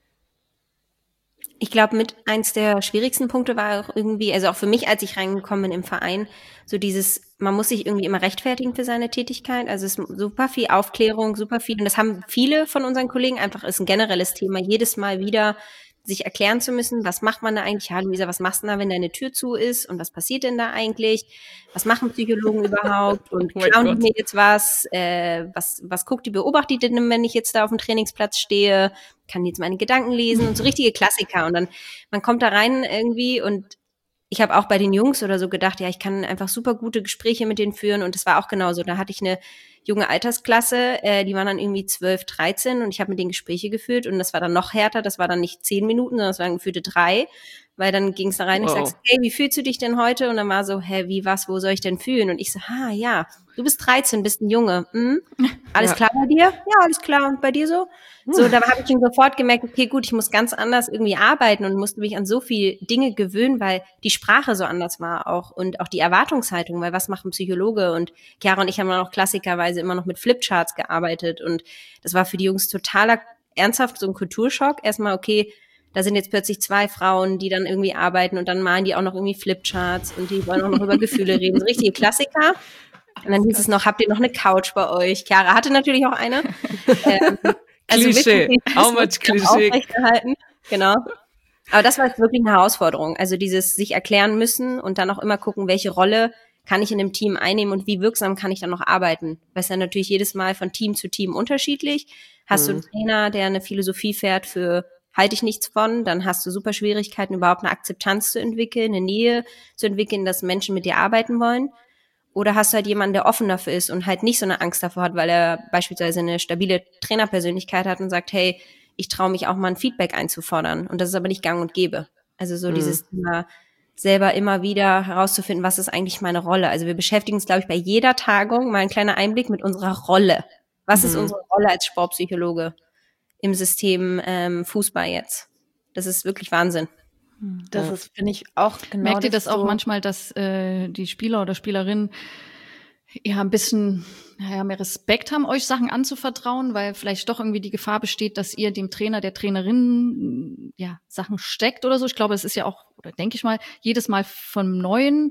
Ich glaube, mit eins der schwierigsten Punkte war auch irgendwie, also auch für mich, als ich reingekommen bin im Verein, so dieses, man muss sich irgendwie immer rechtfertigen für seine Tätigkeit. Also es ist super viel Aufklärung, super viel. Und das haben viele von unseren Kollegen einfach, ist ein generelles Thema, jedes Mal wieder sich erklären zu müssen, was macht man da eigentlich? Ja, Luisa, was machst du da, wenn deine Tür zu ist? Und was passiert denn da eigentlich? Was machen Psychologen überhaupt? Und Oh mein klauen Gott. die mir jetzt was? Äh, was? Was guckt die, beobachtet die denn, wenn ich jetzt da auf dem Trainingsplatz stehe? Kann die jetzt meine Gedanken lesen? Und so richtige Klassiker. Und dann, man kommt da rein irgendwie und ich habe auch bei den Jungs oder so gedacht, ja, ich kann einfach super gute Gespräche mit denen führen. Und das war auch genauso. Da hatte ich eine junge Altersklasse, äh, die waren dann irgendwie zwölf, dreizehn und ich habe mit denen Gespräche geführt und das war dann noch härter, das war dann nicht zehn Minuten, sondern das waren geführte drei, weil dann ging es da rein, Wow. ich sag, hey, wie fühlst du dich denn heute? Und dann war so, hä, wie, was, wo soll ich denn fühlen? Und ich so, ah, ja, du bist dreizehn, bist ein Junge, hm? Alles Ja. klar bei dir? Ja, alles klar, und bei dir so? So, da habe ich schon sofort gemerkt, okay, gut, ich muss ganz anders irgendwie arbeiten und musste mich an so viele Dinge gewöhnen, weil die Sprache so anders war auch und auch die Erwartungshaltung, weil was macht ein Psychologe? Und Chiara und ich haben dann auch klassikerweise immer noch mit Flipcharts gearbeitet und das war für die Jungs totaler, ernsthaft so ein Kulturschock. Erstmal, okay, da sind jetzt plötzlich zwei Frauen, die dann irgendwie arbeiten und dann malen die auch noch irgendwie Flipcharts und die wollen auch noch über Gefühle reden. So richtige Klassiker. Und dann hieß es noch, habt ihr noch eine Couch bei euch? Chiara hatte natürlich auch eine. ähm, Also Klischee. wissen, How much Klischee. aufrechterhalten. Genau. Aber das war jetzt wirklich eine Herausforderung. Also dieses sich erklären müssen und dann auch immer gucken, welche Rolle kann ich in dem Team einnehmen und wie wirksam kann ich dann noch arbeiten. Weil es dann natürlich jedes Mal von Team zu Team unterschiedlich. Hast Mhm. du einen Trainer, der eine Philosophie fährt für halte ich nichts von, dann hast du super Schwierigkeiten, überhaupt eine Akzeptanz zu entwickeln, eine Nähe zu entwickeln, dass Menschen mit dir arbeiten wollen. Oder hast du halt jemanden, der offen dafür ist und halt nicht so eine Angst davor hat, weil er beispielsweise eine stabile Trainerpersönlichkeit hat und sagt, hey, ich traue mich auch mal ein Feedback einzufordern. Und das ist aber nicht gang und gäbe. Also so Mhm. dieses Thema, selber immer wieder herauszufinden, was ist eigentlich meine Rolle. Also wir beschäftigen uns, glaube ich, bei jeder Tagung, mal ein kleiner Einblick mit unserer Rolle. Was ist Mhm. unsere Rolle als Sportpsychologe im System ähm, Fußball jetzt? Das ist wirklich Wahnsinn. Das Ja. ist, finde ich, auch genau. Merkt ihr das auch so, manchmal, dass äh, die Spieler oder Spielerinnen ja ein bisschen naja, mehr Respekt haben, euch Sachen anzuvertrauen, weil vielleicht doch irgendwie die Gefahr besteht, dass ihr dem Trainer, der Trainerin ja Sachen steckt oder so. Ich glaube, es ist ja auch, oder denke ich mal, jedes Mal von Neuen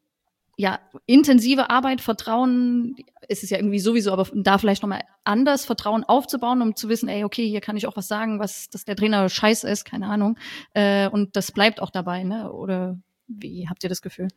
ja, intensive Arbeit, Vertrauen, ist es ja irgendwie sowieso, aber da vielleicht nochmal anders Vertrauen aufzubauen, um zu wissen, ey, okay, hier kann ich auch was sagen, was, dass der Trainer scheiße ist, keine Ahnung. Äh, und das bleibt auch dabei, ne? Oder wie habt ihr das Gefühl?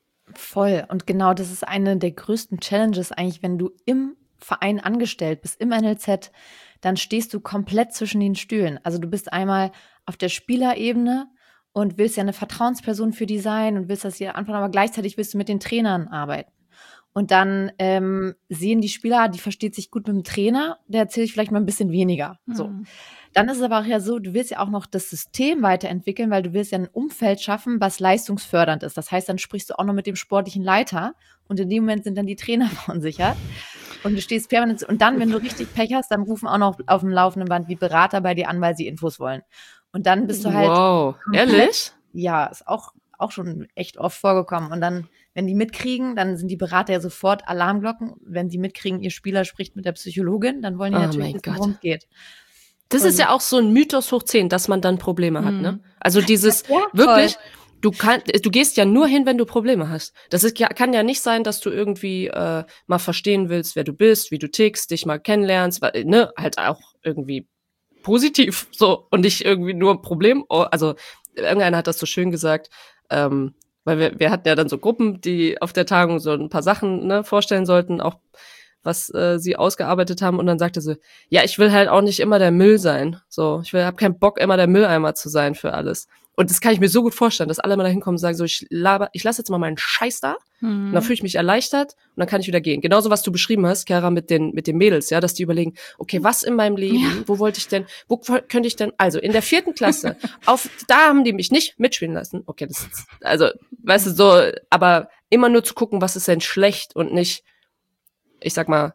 Voll. Und genau das ist eine der größten Challenges eigentlich, wenn du im Verein angestellt bist, im N L Z, dann stehst du komplett zwischen den Stühlen. Also du bist einmal auf der Spielerebene und willst ja eine Vertrauensperson für die sein und willst das hier anfangen, aber gleichzeitig willst du mit den Trainern arbeiten. Und dann ähm, sehen die Spieler, die versteht sich gut mit dem Trainer, der erzählt sich vielleicht mal ein bisschen weniger. So. Mhm. Dann ist es aber auch ja so, du willst ja auch noch das System weiterentwickeln, weil du willst ja ein Umfeld schaffen, was leistungsfördernd ist. Das heißt, dann sprichst du auch noch mit dem sportlichen Leiter und in dem Moment sind dann die Trainer verunsichert. Und du stehst permanent, und dann, wenn du richtig Pech hast, dann rufen auch noch auf dem laufenden Band die Berater bei dir an, weil sie Infos wollen. Und dann bist du halt, Wow, komplett- ehrlich? ja, ist auch, auch schon echt oft vorgekommen. Und dann, wenn die mitkriegen, dann sind die Berater ja sofort Alarmglocken. Wenn die mitkriegen, ihr Spieler spricht mit der Psychologin, dann wollen die Oh natürlich mein wissen, Gott. worum es geht. Das ist ja auch so ein Mythos hoch zehn, dass man dann Probleme hat, Mhm. ne? Also dieses, Ja, wirklich, du kannst, du gehst ja nur hin, wenn du Probleme hast. Das ist, ja, kann ja nicht sein, dass du irgendwie äh, mal verstehen willst, wer du bist, wie du tickst, dich mal kennenlernst, weil, ne, halt auch irgendwie positiv, so, und nicht irgendwie nur ein Problem. Oh, also, irgendeiner hat das so schön gesagt, ähm, weil wir, wir hatten ja dann so Gruppen, die auf der Tagung so ein paar Sachen, ne, vorstellen sollten, auch was äh, sie ausgearbeitet haben, und dann sagte sie, ja, ich will halt auch nicht immer der Müll sein. So, ich will, hab keinen Bock, immer der Mülleimer zu sein für alles. Und das kann ich mir so gut vorstellen, dass alle mal da hinkommen und sagen, so, ich laber, ich lasse jetzt mal meinen Scheiß da, und dann fühle ich mich erleichtert und dann kann ich wieder gehen. Genauso, was du beschrieben hast, Chiara, mit den mit den Mädels, ja, dass die überlegen, okay, was in meinem Leben, Ja. wo wollte ich denn, wo könnte ich denn, also in der vierten Klasse, auf, da haben die mich nicht mitspielen lassen. Okay, das ist, also, weißt du, so, aber immer nur zu gucken, was ist denn schlecht und nicht, ich sag mal,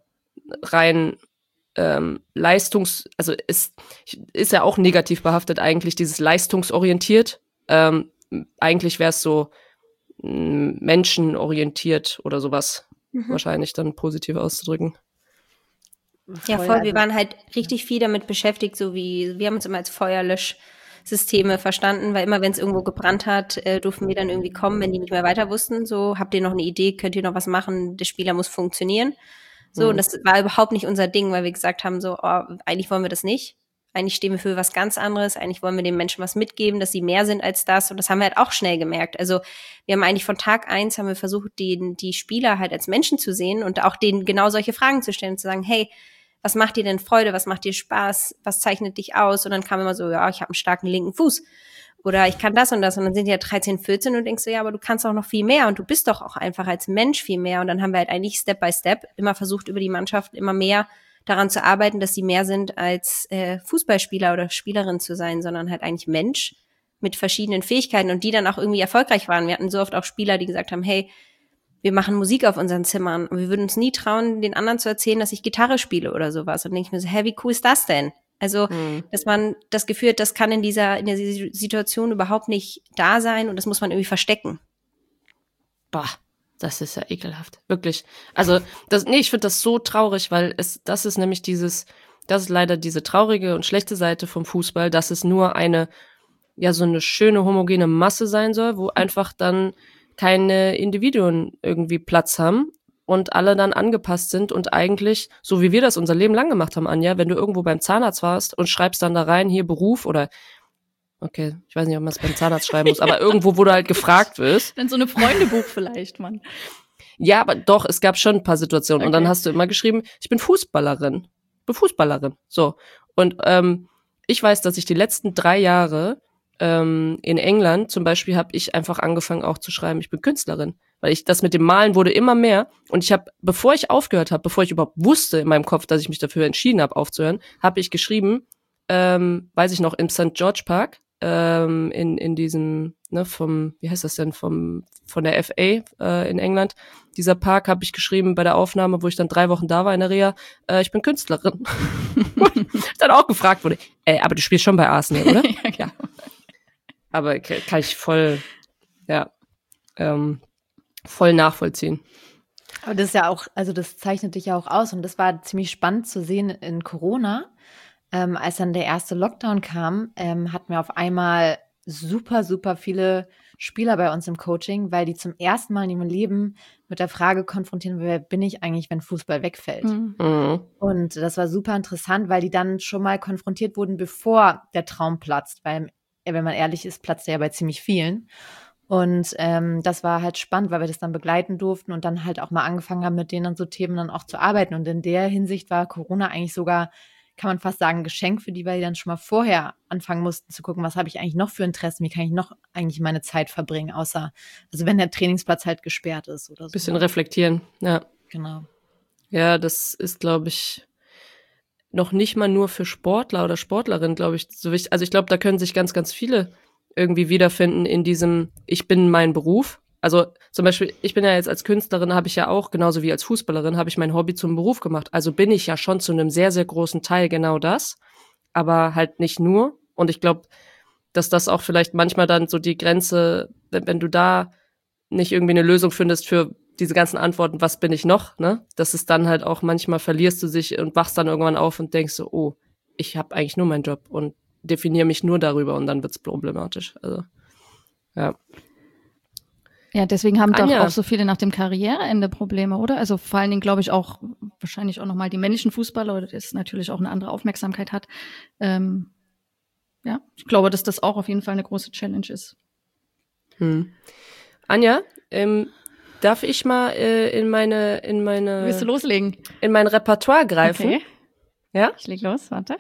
rein ähm, Leistungs, also ist, ist ja auch negativ behaftet eigentlich, dieses leistungsorientiert. Ähm, eigentlich wäre es so mh, menschenorientiert oder sowas. mhm. wahrscheinlich dann positiv auszudrücken. Ja, voll. Wir waren halt richtig viel damit beschäftigt, so wie, wir haben uns immer als Feuerlöschsysteme verstanden, weil immer, wenn es irgendwo gebrannt hat, äh, durften wir dann irgendwie kommen, wenn die nicht mehr weiter wussten. So, habt ihr noch eine Idee, könnt ihr noch was machen, der Spieler muss funktionieren. So, mhm. und das war überhaupt nicht unser Ding, weil wir gesagt haben, so, oh, eigentlich wollen wir das nicht. Eigentlich stehen wir für was ganz anderes. Eigentlich wollen wir den Menschen was mitgeben, dass sie mehr sind als das. Und das haben wir halt auch schnell gemerkt. Also wir haben eigentlich von Tag eins haben wir versucht, die, die Spieler halt als Menschen zu sehen und auch denen genau solche Fragen zu stellen, zu sagen, hey, was macht dir denn Freude, was macht dir Spaß, was zeichnet dich aus? Und dann kam immer so, ja, ich habe einen starken linken Fuß oder ich kann das und das. Und dann sind die ja dreizehn, vierzehn und denkst so, ja, aber du kannst auch noch viel mehr und du bist doch auch einfach als Mensch viel mehr. Und dann haben wir halt eigentlich Step by Step immer versucht, über die Mannschaft immer mehr daran zu arbeiten, dass sie mehr sind als äh, Fußballspieler oder Spielerin zu sein, sondern halt eigentlich Mensch mit verschiedenen Fähigkeiten und die dann auch irgendwie erfolgreich waren. Wir hatten so oft auch Spieler, die gesagt haben, hey, wir machen Musik auf unseren Zimmern und wir würden uns nie trauen, den anderen zu erzählen, dass ich Gitarre spiele oder sowas. Und dann denke ich mir so, hä, wie cool ist das denn? Also, mhm. dass man das Gefühl hat, das kann in dieser, in der Situation überhaupt nicht da sein und das muss man irgendwie verstecken. Bah, das ist ja ekelhaft. Wirklich. Also, das, nee, ich finde das so traurig, weil es, das ist nämlich dieses, das ist leider diese traurige und schlechte Seite vom Fußball, dass es nur eine, ja, so eine schöne homogene Masse sein soll, wo einfach dann keine Individuen irgendwie Platz haben und alle dann angepasst sind und eigentlich, so wie wir das unser Leben lang gemacht haben, Anja, wenn du irgendwo beim Zahnarzt warst und schreibst dann da rein, hier Beruf oder, okay, ich weiß nicht, ob man es beim Zahnarzt schreiben muss, aber irgendwo, wo du halt gefragt wirst. Dann so eine Freundebuch vielleicht, Mann. Ja, aber doch, es gab schon ein paar Situationen okay. Und dann hast du immer geschrieben, ich bin Fußballerin, ich bin Fußballerin, so. Und ähm, ich weiß, dass ich die letzten drei Jahre in England zum Beispiel habe ich einfach angefangen auch zu schreiben, ich bin Künstlerin, weil ich das mit dem Malen wurde immer mehr und ich habe, bevor ich aufgehört habe, bevor ich überhaupt wusste in meinem Kopf, dass ich mich dafür entschieden habe aufzuhören, habe ich geschrieben, ähm, weiß ich noch, im Sankt George Park, ähm, in in diesem, ne, vom, wie heißt das denn, vom von der F A äh, in England, dieser Park habe ich geschrieben bei der Aufnahme, wo ich dann drei Wochen da war in der Reha, äh, ich bin Künstlerin. Und dann auch gefragt wurde, äh, aber du spielst schon bei Arsenal, oder? Ja, genau. Aber kann ich voll, ja, ähm, voll nachvollziehen. Aber das ist ja auch, also das zeichnet dich ja auch aus und das war ziemlich spannend zu sehen in Corona. Ähm, als dann der erste Lockdown kam, ähm, hatten wir auf einmal super, super viele Spieler bei uns im Coaching, weil die zum ersten Mal in ihrem Leben mit der Frage konfrontieren, wer bin ich eigentlich, wenn Fußball wegfällt? Mhm. Und das war super interessant, weil die dann schon mal konfrontiert wurden, bevor der Traum platzt, weil wenn man ehrlich ist, platzt er ja bei ziemlich vielen. Und ähm, das war halt spannend, weil wir das dann begleiten durften und dann halt auch mal angefangen haben, mit denen an so Themen dann auch zu arbeiten. Und in der Hinsicht war Corona eigentlich sogar, kann man fast sagen, ein Geschenk für die, weil die dann schon mal vorher anfangen mussten zu gucken, was habe ich eigentlich noch für Interessen, wie kann ich noch eigentlich meine Zeit verbringen, außer, also wenn der Trainingsplatz halt gesperrt ist oder so. Bisschen reflektieren, ja. Genau. Ja, das ist, glaube ich, noch nicht mal nur für Sportler oder Sportlerinnen, glaube ich, so wichtig. Also ich glaube, da können sich ganz, ganz viele irgendwie wiederfinden in diesem, ich bin mein Beruf. Also zum Beispiel, ich bin ja jetzt als Künstlerin, habe ich ja auch, genauso wie als Fußballerin, habe ich mein Hobby zum Beruf gemacht. Also bin ich ja schon zu einem sehr, sehr großen Teil genau das, aber halt nicht nur. Und ich glaube, dass das auch vielleicht manchmal dann so die Grenze, wenn, wenn du da nicht irgendwie eine Lösung findest für diese ganzen Antworten, was bin ich noch, ne? Das ist dann halt auch, manchmal verlierst du dich und wachst dann irgendwann auf und denkst so, oh, ich habe eigentlich nur meinen Job und definiere mich nur darüber und dann wird's problematisch. Also, ja. Ja, deswegen haben Anja. doch auch so viele nach dem Karriereende Probleme, oder? Also vor allen Dingen, glaube ich, auch wahrscheinlich auch nochmal die männlichen Fußballer, das natürlich auch eine andere Aufmerksamkeit hat. Ähm, ja, ich glaube, dass das auch auf jeden Fall eine große Challenge ist. Hm. Anja, ähm, darf ich mal äh, in meine in meine Willst du loslegen? In mein Repertoire greifen? Okay. Ja? Ich leg los, warte.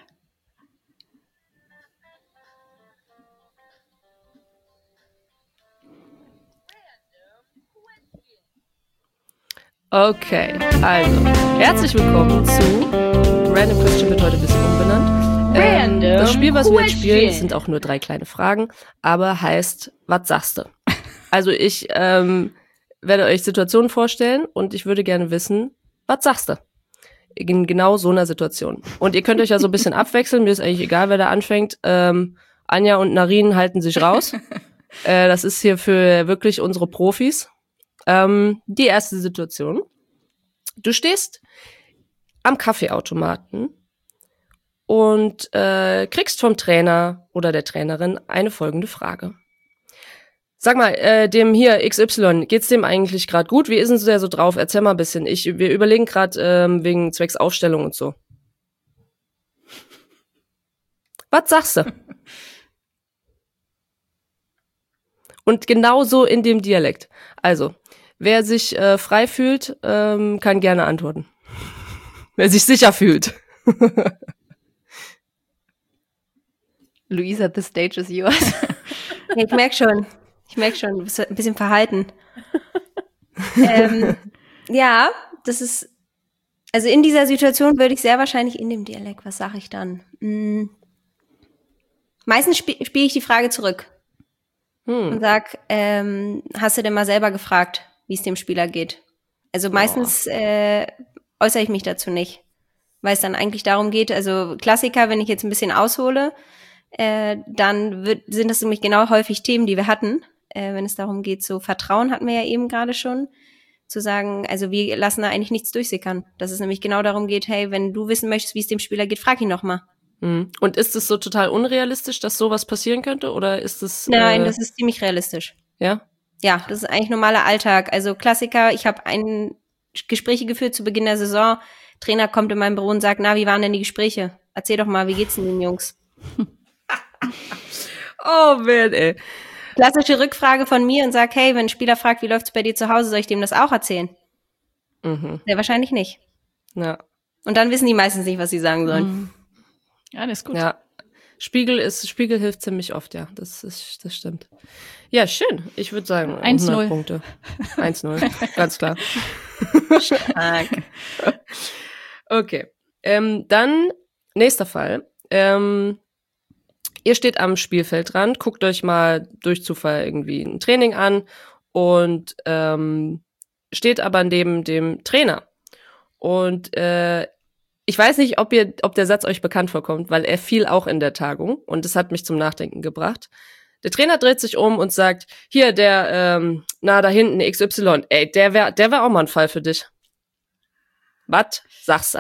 Okay, also herzlich willkommen zu Random Question, wird heute ein bisschen umbenannt. Ähm, das Spiel, was wir jetzt spielen, sind auch nur drei kleine Fragen, aber heißt, was sagst du? Also ich ähm, werde euch Situationen vorstellen und ich würde gerne wissen, was sagst du? In genau so einer Situation. Und ihr könnt euch ja so ein bisschen abwechseln, mir ist eigentlich egal, wer da anfängt. Ähm, Anja und Narin halten sich raus. äh, das ist hier für wirklich unsere Profis. Ähm, die erste Situation. Du stehst am Kaffeeautomaten und äh, kriegst vom Trainer oder der Trainerin eine folgende Frage. Sag mal, äh, dem hier X Y, geht's dem eigentlich gerade gut? Wie ist denn der so drauf? Erzähl mal ein bisschen. Ich, wir überlegen gerade ähm, wegen zwecks Aufstellung und so. Was sagst du? Und genauso in dem Dialekt. Also, wer sich äh, frei fühlt, ähm, kann gerne antworten. Wer sich sicher fühlt. Luisa, the stage is yours. Ja, ich merke schon. Ich merke schon, du bist ein bisschen verhalten. ähm, ja, das ist, also in dieser Situation würde ich sehr wahrscheinlich in dem Dialekt, was sage ich dann? Hm. Meistens sp- spiele ich die Frage zurück hm. und sag, ähm, hast du denn mal selber gefragt, wie es dem Spieler geht? Also meistens äh, äußere ich mich dazu nicht, weil es dann eigentlich darum geht, also Klassiker, wenn ich jetzt ein bisschen aushole, äh, dann wird, sind das nämlich genau häufig Themen, die wir hatten. Äh, wenn es darum geht, so Vertrauen hatten wir ja eben gerade schon, zu sagen, also wir lassen da eigentlich nichts durchsickern. Dass es nämlich genau darum geht, hey, wenn du wissen möchtest, wie es dem Spieler geht, frag ihn noch mal. Mhm. Und ist es so total unrealistisch, dass sowas passieren könnte? Oder ist es... Nein, äh, das ist ziemlich realistisch. Ja? Ja, das ist eigentlich normaler Alltag. Also Klassiker, ich habe ein Gespräche geführt zu Beginn der Saison. Trainer kommt in mein Büro und sagt, na, wie waren denn die Gespräche? Erzähl doch mal, wie geht's denn den Jungs? Oh man, ey. Klassische Rückfrage von mir und sag, hey, wenn ein Spieler fragt, wie läuft's bei dir zu Hause, soll ich dem das auch erzählen? Mhm. Sehr wahrscheinlich nicht. Ja. Und dann wissen die meistens nicht, was sie sagen sollen. Mhm. Ja, das ist gut. Ja. Spiegel ist, Spiegel hilft ziemlich oft, ja. Das ist, das stimmt. Ja, schön. Ich würde sagen, eins null. hundert Punkte. eins null. Ganz klar. Stark. Okay. Ähm, dann, nächster Fall. Ähm, Ihr steht am Spielfeldrand, guckt euch mal durch Zufall irgendwie ein Training an und ähm, steht aber neben dem Trainer. Und äh, ich weiß nicht, ob ihr, ob der Satz euch bekannt vorkommt, weil er fiel auch in der Tagung und das hat mich zum Nachdenken gebracht. Der Trainer dreht sich um und sagt, hier, der, ähm, na, da hinten, X Y, ey, der wär, der wär auch mal ein Fall für dich. Was sagst du?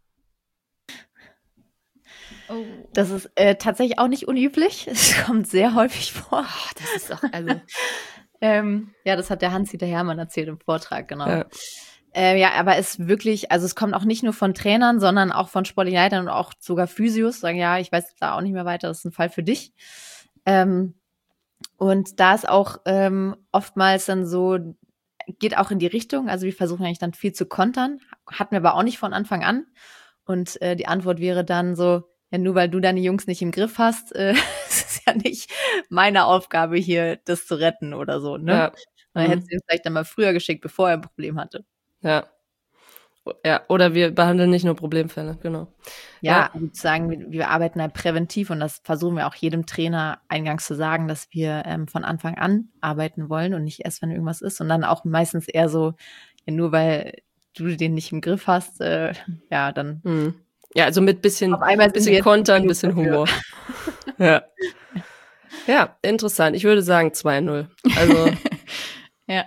Oh. Das ist äh, tatsächlich auch nicht unüblich. Es kommt sehr häufig vor. Oh, das ist doch, also. ähm, ja, das hat der Hans-Dieter Hermann erzählt im Vortrag, genau. Ja. Äh, ja, aber es wirklich, also es kommt auch nicht nur von Trainern, sondern auch von sportlichen Leitern und auch sogar Physios, sagen, ja, ich weiß da auch nicht mehr weiter, das ist ein Fall für dich. Ähm, und da ist auch ähm, oftmals dann so, geht auch in die Richtung, also wir versuchen eigentlich dann viel zu kontern, hatten wir aber auch nicht von Anfang an. Und äh, die Antwort wäre dann so, ja, nur weil du deine Jungs nicht im Griff hast, äh, ist es ja nicht meine Aufgabe hier, das zu retten oder so, ne? Ja. Und dann Mhm. hättest du ihn vielleicht dann mal früher geschickt, bevor er ein Problem hatte. Ja. Ja, oder wir behandeln nicht nur Problemfälle, genau. Ja, ja. Und sagen, wir, wir arbeiten halt präventiv und das versuchen wir auch jedem Trainer eingangs zu sagen, dass wir ähm, von Anfang an arbeiten wollen und nicht erst, wenn irgendwas ist. Und dann auch meistens eher so, ja, nur weil du den nicht im Griff hast, äh, ja, dann. Mhm. Ja, also mit bisschen, auf einmal bisschen Kontern, bisschen Humor. Ja. Ja, interessant. Ich würde sagen zwei null. Also. Ja.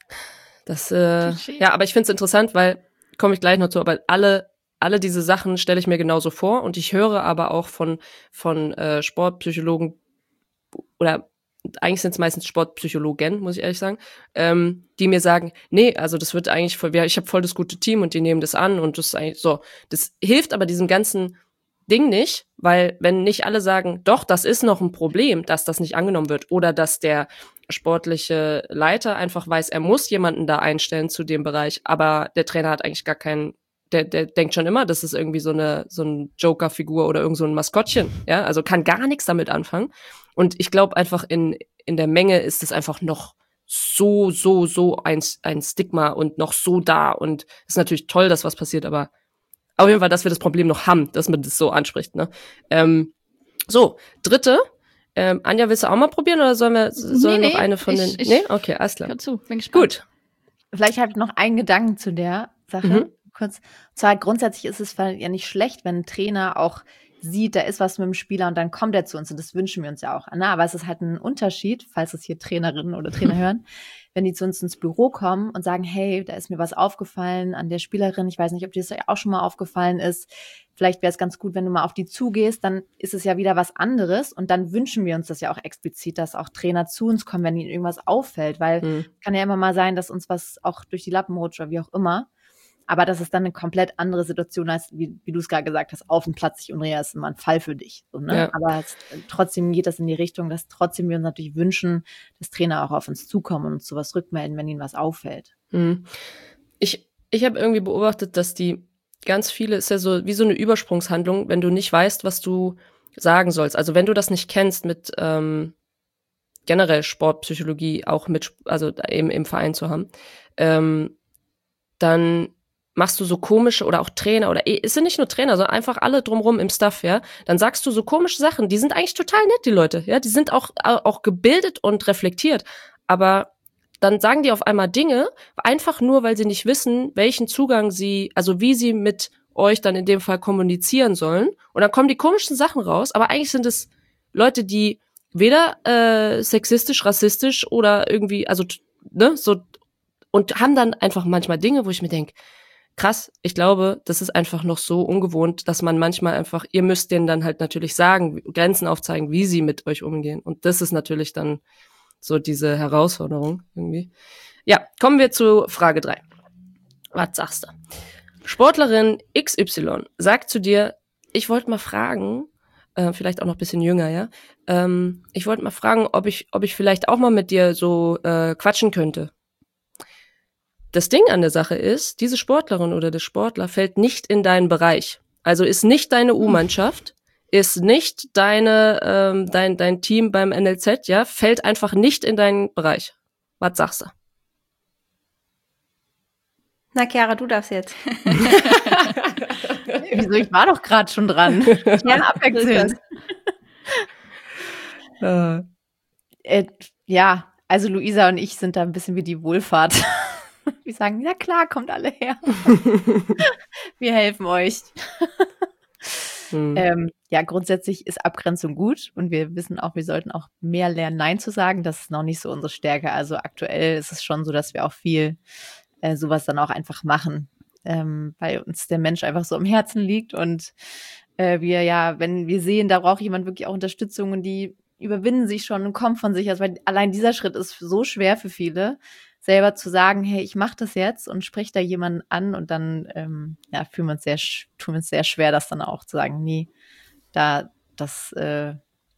Das, äh, ja, aber ich finde es interessant, weil, komme ich gleich noch zu, aber alle, alle diese Sachen stelle ich mir genauso vor und ich höre aber auch von, von äh, Sportpsychologen oder eigentlich sind es meistens Sportpsychologen, muss ich ehrlich sagen, ähm, die mir sagen, nee, also das wird eigentlich voll, ich habe voll das gute Team und die nehmen das an und das ist eigentlich so. Das hilft aber diesem ganzen Ding nicht, weil wenn nicht alle sagen, doch, das ist noch ein Problem, dass das nicht angenommen wird oder dass der sportliche Leiter einfach weiß, er muss jemanden da einstellen zu dem Bereich, aber der Trainer hat eigentlich gar keinen, der, der denkt schon immer, das ist irgendwie so eine so ein Joker-Figur oder irgend so ein Maskottchen, ja, also kann gar nichts damit anfangen. Und ich glaube einfach in in der Menge ist es einfach noch so, so, so ein, ein Stigma und noch so da und ist natürlich toll, dass was passiert, aber auf jeden Fall, dass wir das Problem noch haben, dass man das so anspricht, ne? Ähm, so, dritte, Ähm, Anja, willst du auch mal probieren oder sollen wir sollen nee, noch eine von ich, den... Ich, nee? Okay, alles klar. Hör zu, bin gespannt. Gut. Vielleicht habe ich noch einen Gedanken zu der Sache. Mhm. Kurz. Und zwar grundsätzlich ist es ja nicht schlecht, wenn ein Trainer auch sieht, da ist was mit dem Spieler und dann kommt er zu uns und das wünschen wir uns ja auch. Na, aber es ist halt ein Unterschied, falls es hier Trainerinnen oder Trainer hören, wenn die zu uns ins Büro kommen und sagen, hey, da ist mir was aufgefallen an der Spielerin, ich weiß nicht, ob dir das auch schon mal aufgefallen ist, vielleicht wäre es ganz gut, wenn du mal auf die zugehst, dann ist es ja wieder was anderes und dann wünschen wir uns das ja auch explizit, dass auch Trainer zu uns kommen, wenn ihnen irgendwas auffällt, weil Mhm. kann ja immer mal sein, dass uns was auch durch die Lappen rutscht oder wie auch immer. Aber das ist dann eine komplett andere Situation, als wie, wie du es gerade gesagt hast, auf dem Platz sich umdrehen, ist immer ein Fall für dich. So, ne? Ja. Aber es, trotzdem geht das in die Richtung, dass trotzdem wir uns natürlich wünschen, dass Trainer auch auf uns zukommen und uns sowas rückmelden, wenn ihnen was auffällt. Mhm. Ich, ich habe irgendwie beobachtet, dass die ganz viele, ist ja so wie so eine Übersprungshandlung, wenn du nicht weißt, was du sagen sollst. Also wenn du das nicht kennst mit ähm, generell Sportpsychologie auch mit, also eben im Verein zu haben, ähm, dann machst du so komische oder auch Trainer oder es sind nicht nur Trainer, sondern einfach alle drumrum im Staff, ja, dann sagst du so komische Sachen, die sind eigentlich total nett, die Leute, ja, die sind auch, auch gebildet und reflektiert, aber dann sagen die auf einmal Dinge, einfach nur, weil sie nicht wissen, welchen Zugang sie, also wie sie mit euch dann in dem Fall kommunizieren sollen und dann kommen die komischen Sachen raus, aber eigentlich sind es Leute, die weder äh, sexistisch, rassistisch oder irgendwie, also, ne, so, und haben dann einfach manchmal Dinge, wo ich mir denke, krass, ich glaube, das ist einfach noch so ungewohnt, dass man manchmal einfach, ihr müsst denen dann halt natürlich sagen, Grenzen aufzeigen, wie sie mit euch umgehen. Und das ist natürlich dann so diese Herausforderung irgendwie. Ja, kommen wir zu Frage drei. Was sagst du? Sportlerin X Y sagt zu dir, ich wollte mal fragen, äh, vielleicht auch noch ein bisschen jünger, ja, ähm, ich wollte mal fragen, ob ich, ob ich vielleicht auch mal mit dir so äh, quatschen könnte. Das Ding an der Sache ist, diese Sportlerin oder der Sportler fällt nicht in deinen Bereich. Also ist nicht deine U-Mannschaft, ist nicht deine ähm, dein dein Team beim N L Z, ja, fällt einfach nicht in deinen Bereich. Was sagst du? Na, Chiara, du darfst jetzt. Wieso? Ich war doch gerade schon dran. Ja, abwechselnd. Äh, Äh, ja, also Luisa und ich sind da ein bisschen wie die Wohlfahrt. Wir sagen, ja klar, kommt alle her. Wir helfen euch. hm. Ähm, ja, grundsätzlich ist Abgrenzung gut und wir wissen auch, wir sollten auch mehr lernen, Nein zu sagen. Das ist noch nicht so unsere Stärke. Also aktuell ist es schon so, dass wir auch viel äh, sowas dann auch einfach machen, ähm, weil uns der Mensch einfach so am Herzen liegt und äh, wir ja, wenn wir sehen, da braucht jemand wirklich auch Unterstützung und die überwinden sich schon und kommen von sich aus, weil allein dieser Schritt ist so schwer für viele, selber zu sagen, hey, ich mache das jetzt und sprich da jemanden an und dann ähm, ja, fühlen wir uns sehr, tun wir uns sehr schwer, das dann auch zu sagen, nee, da, das, äh,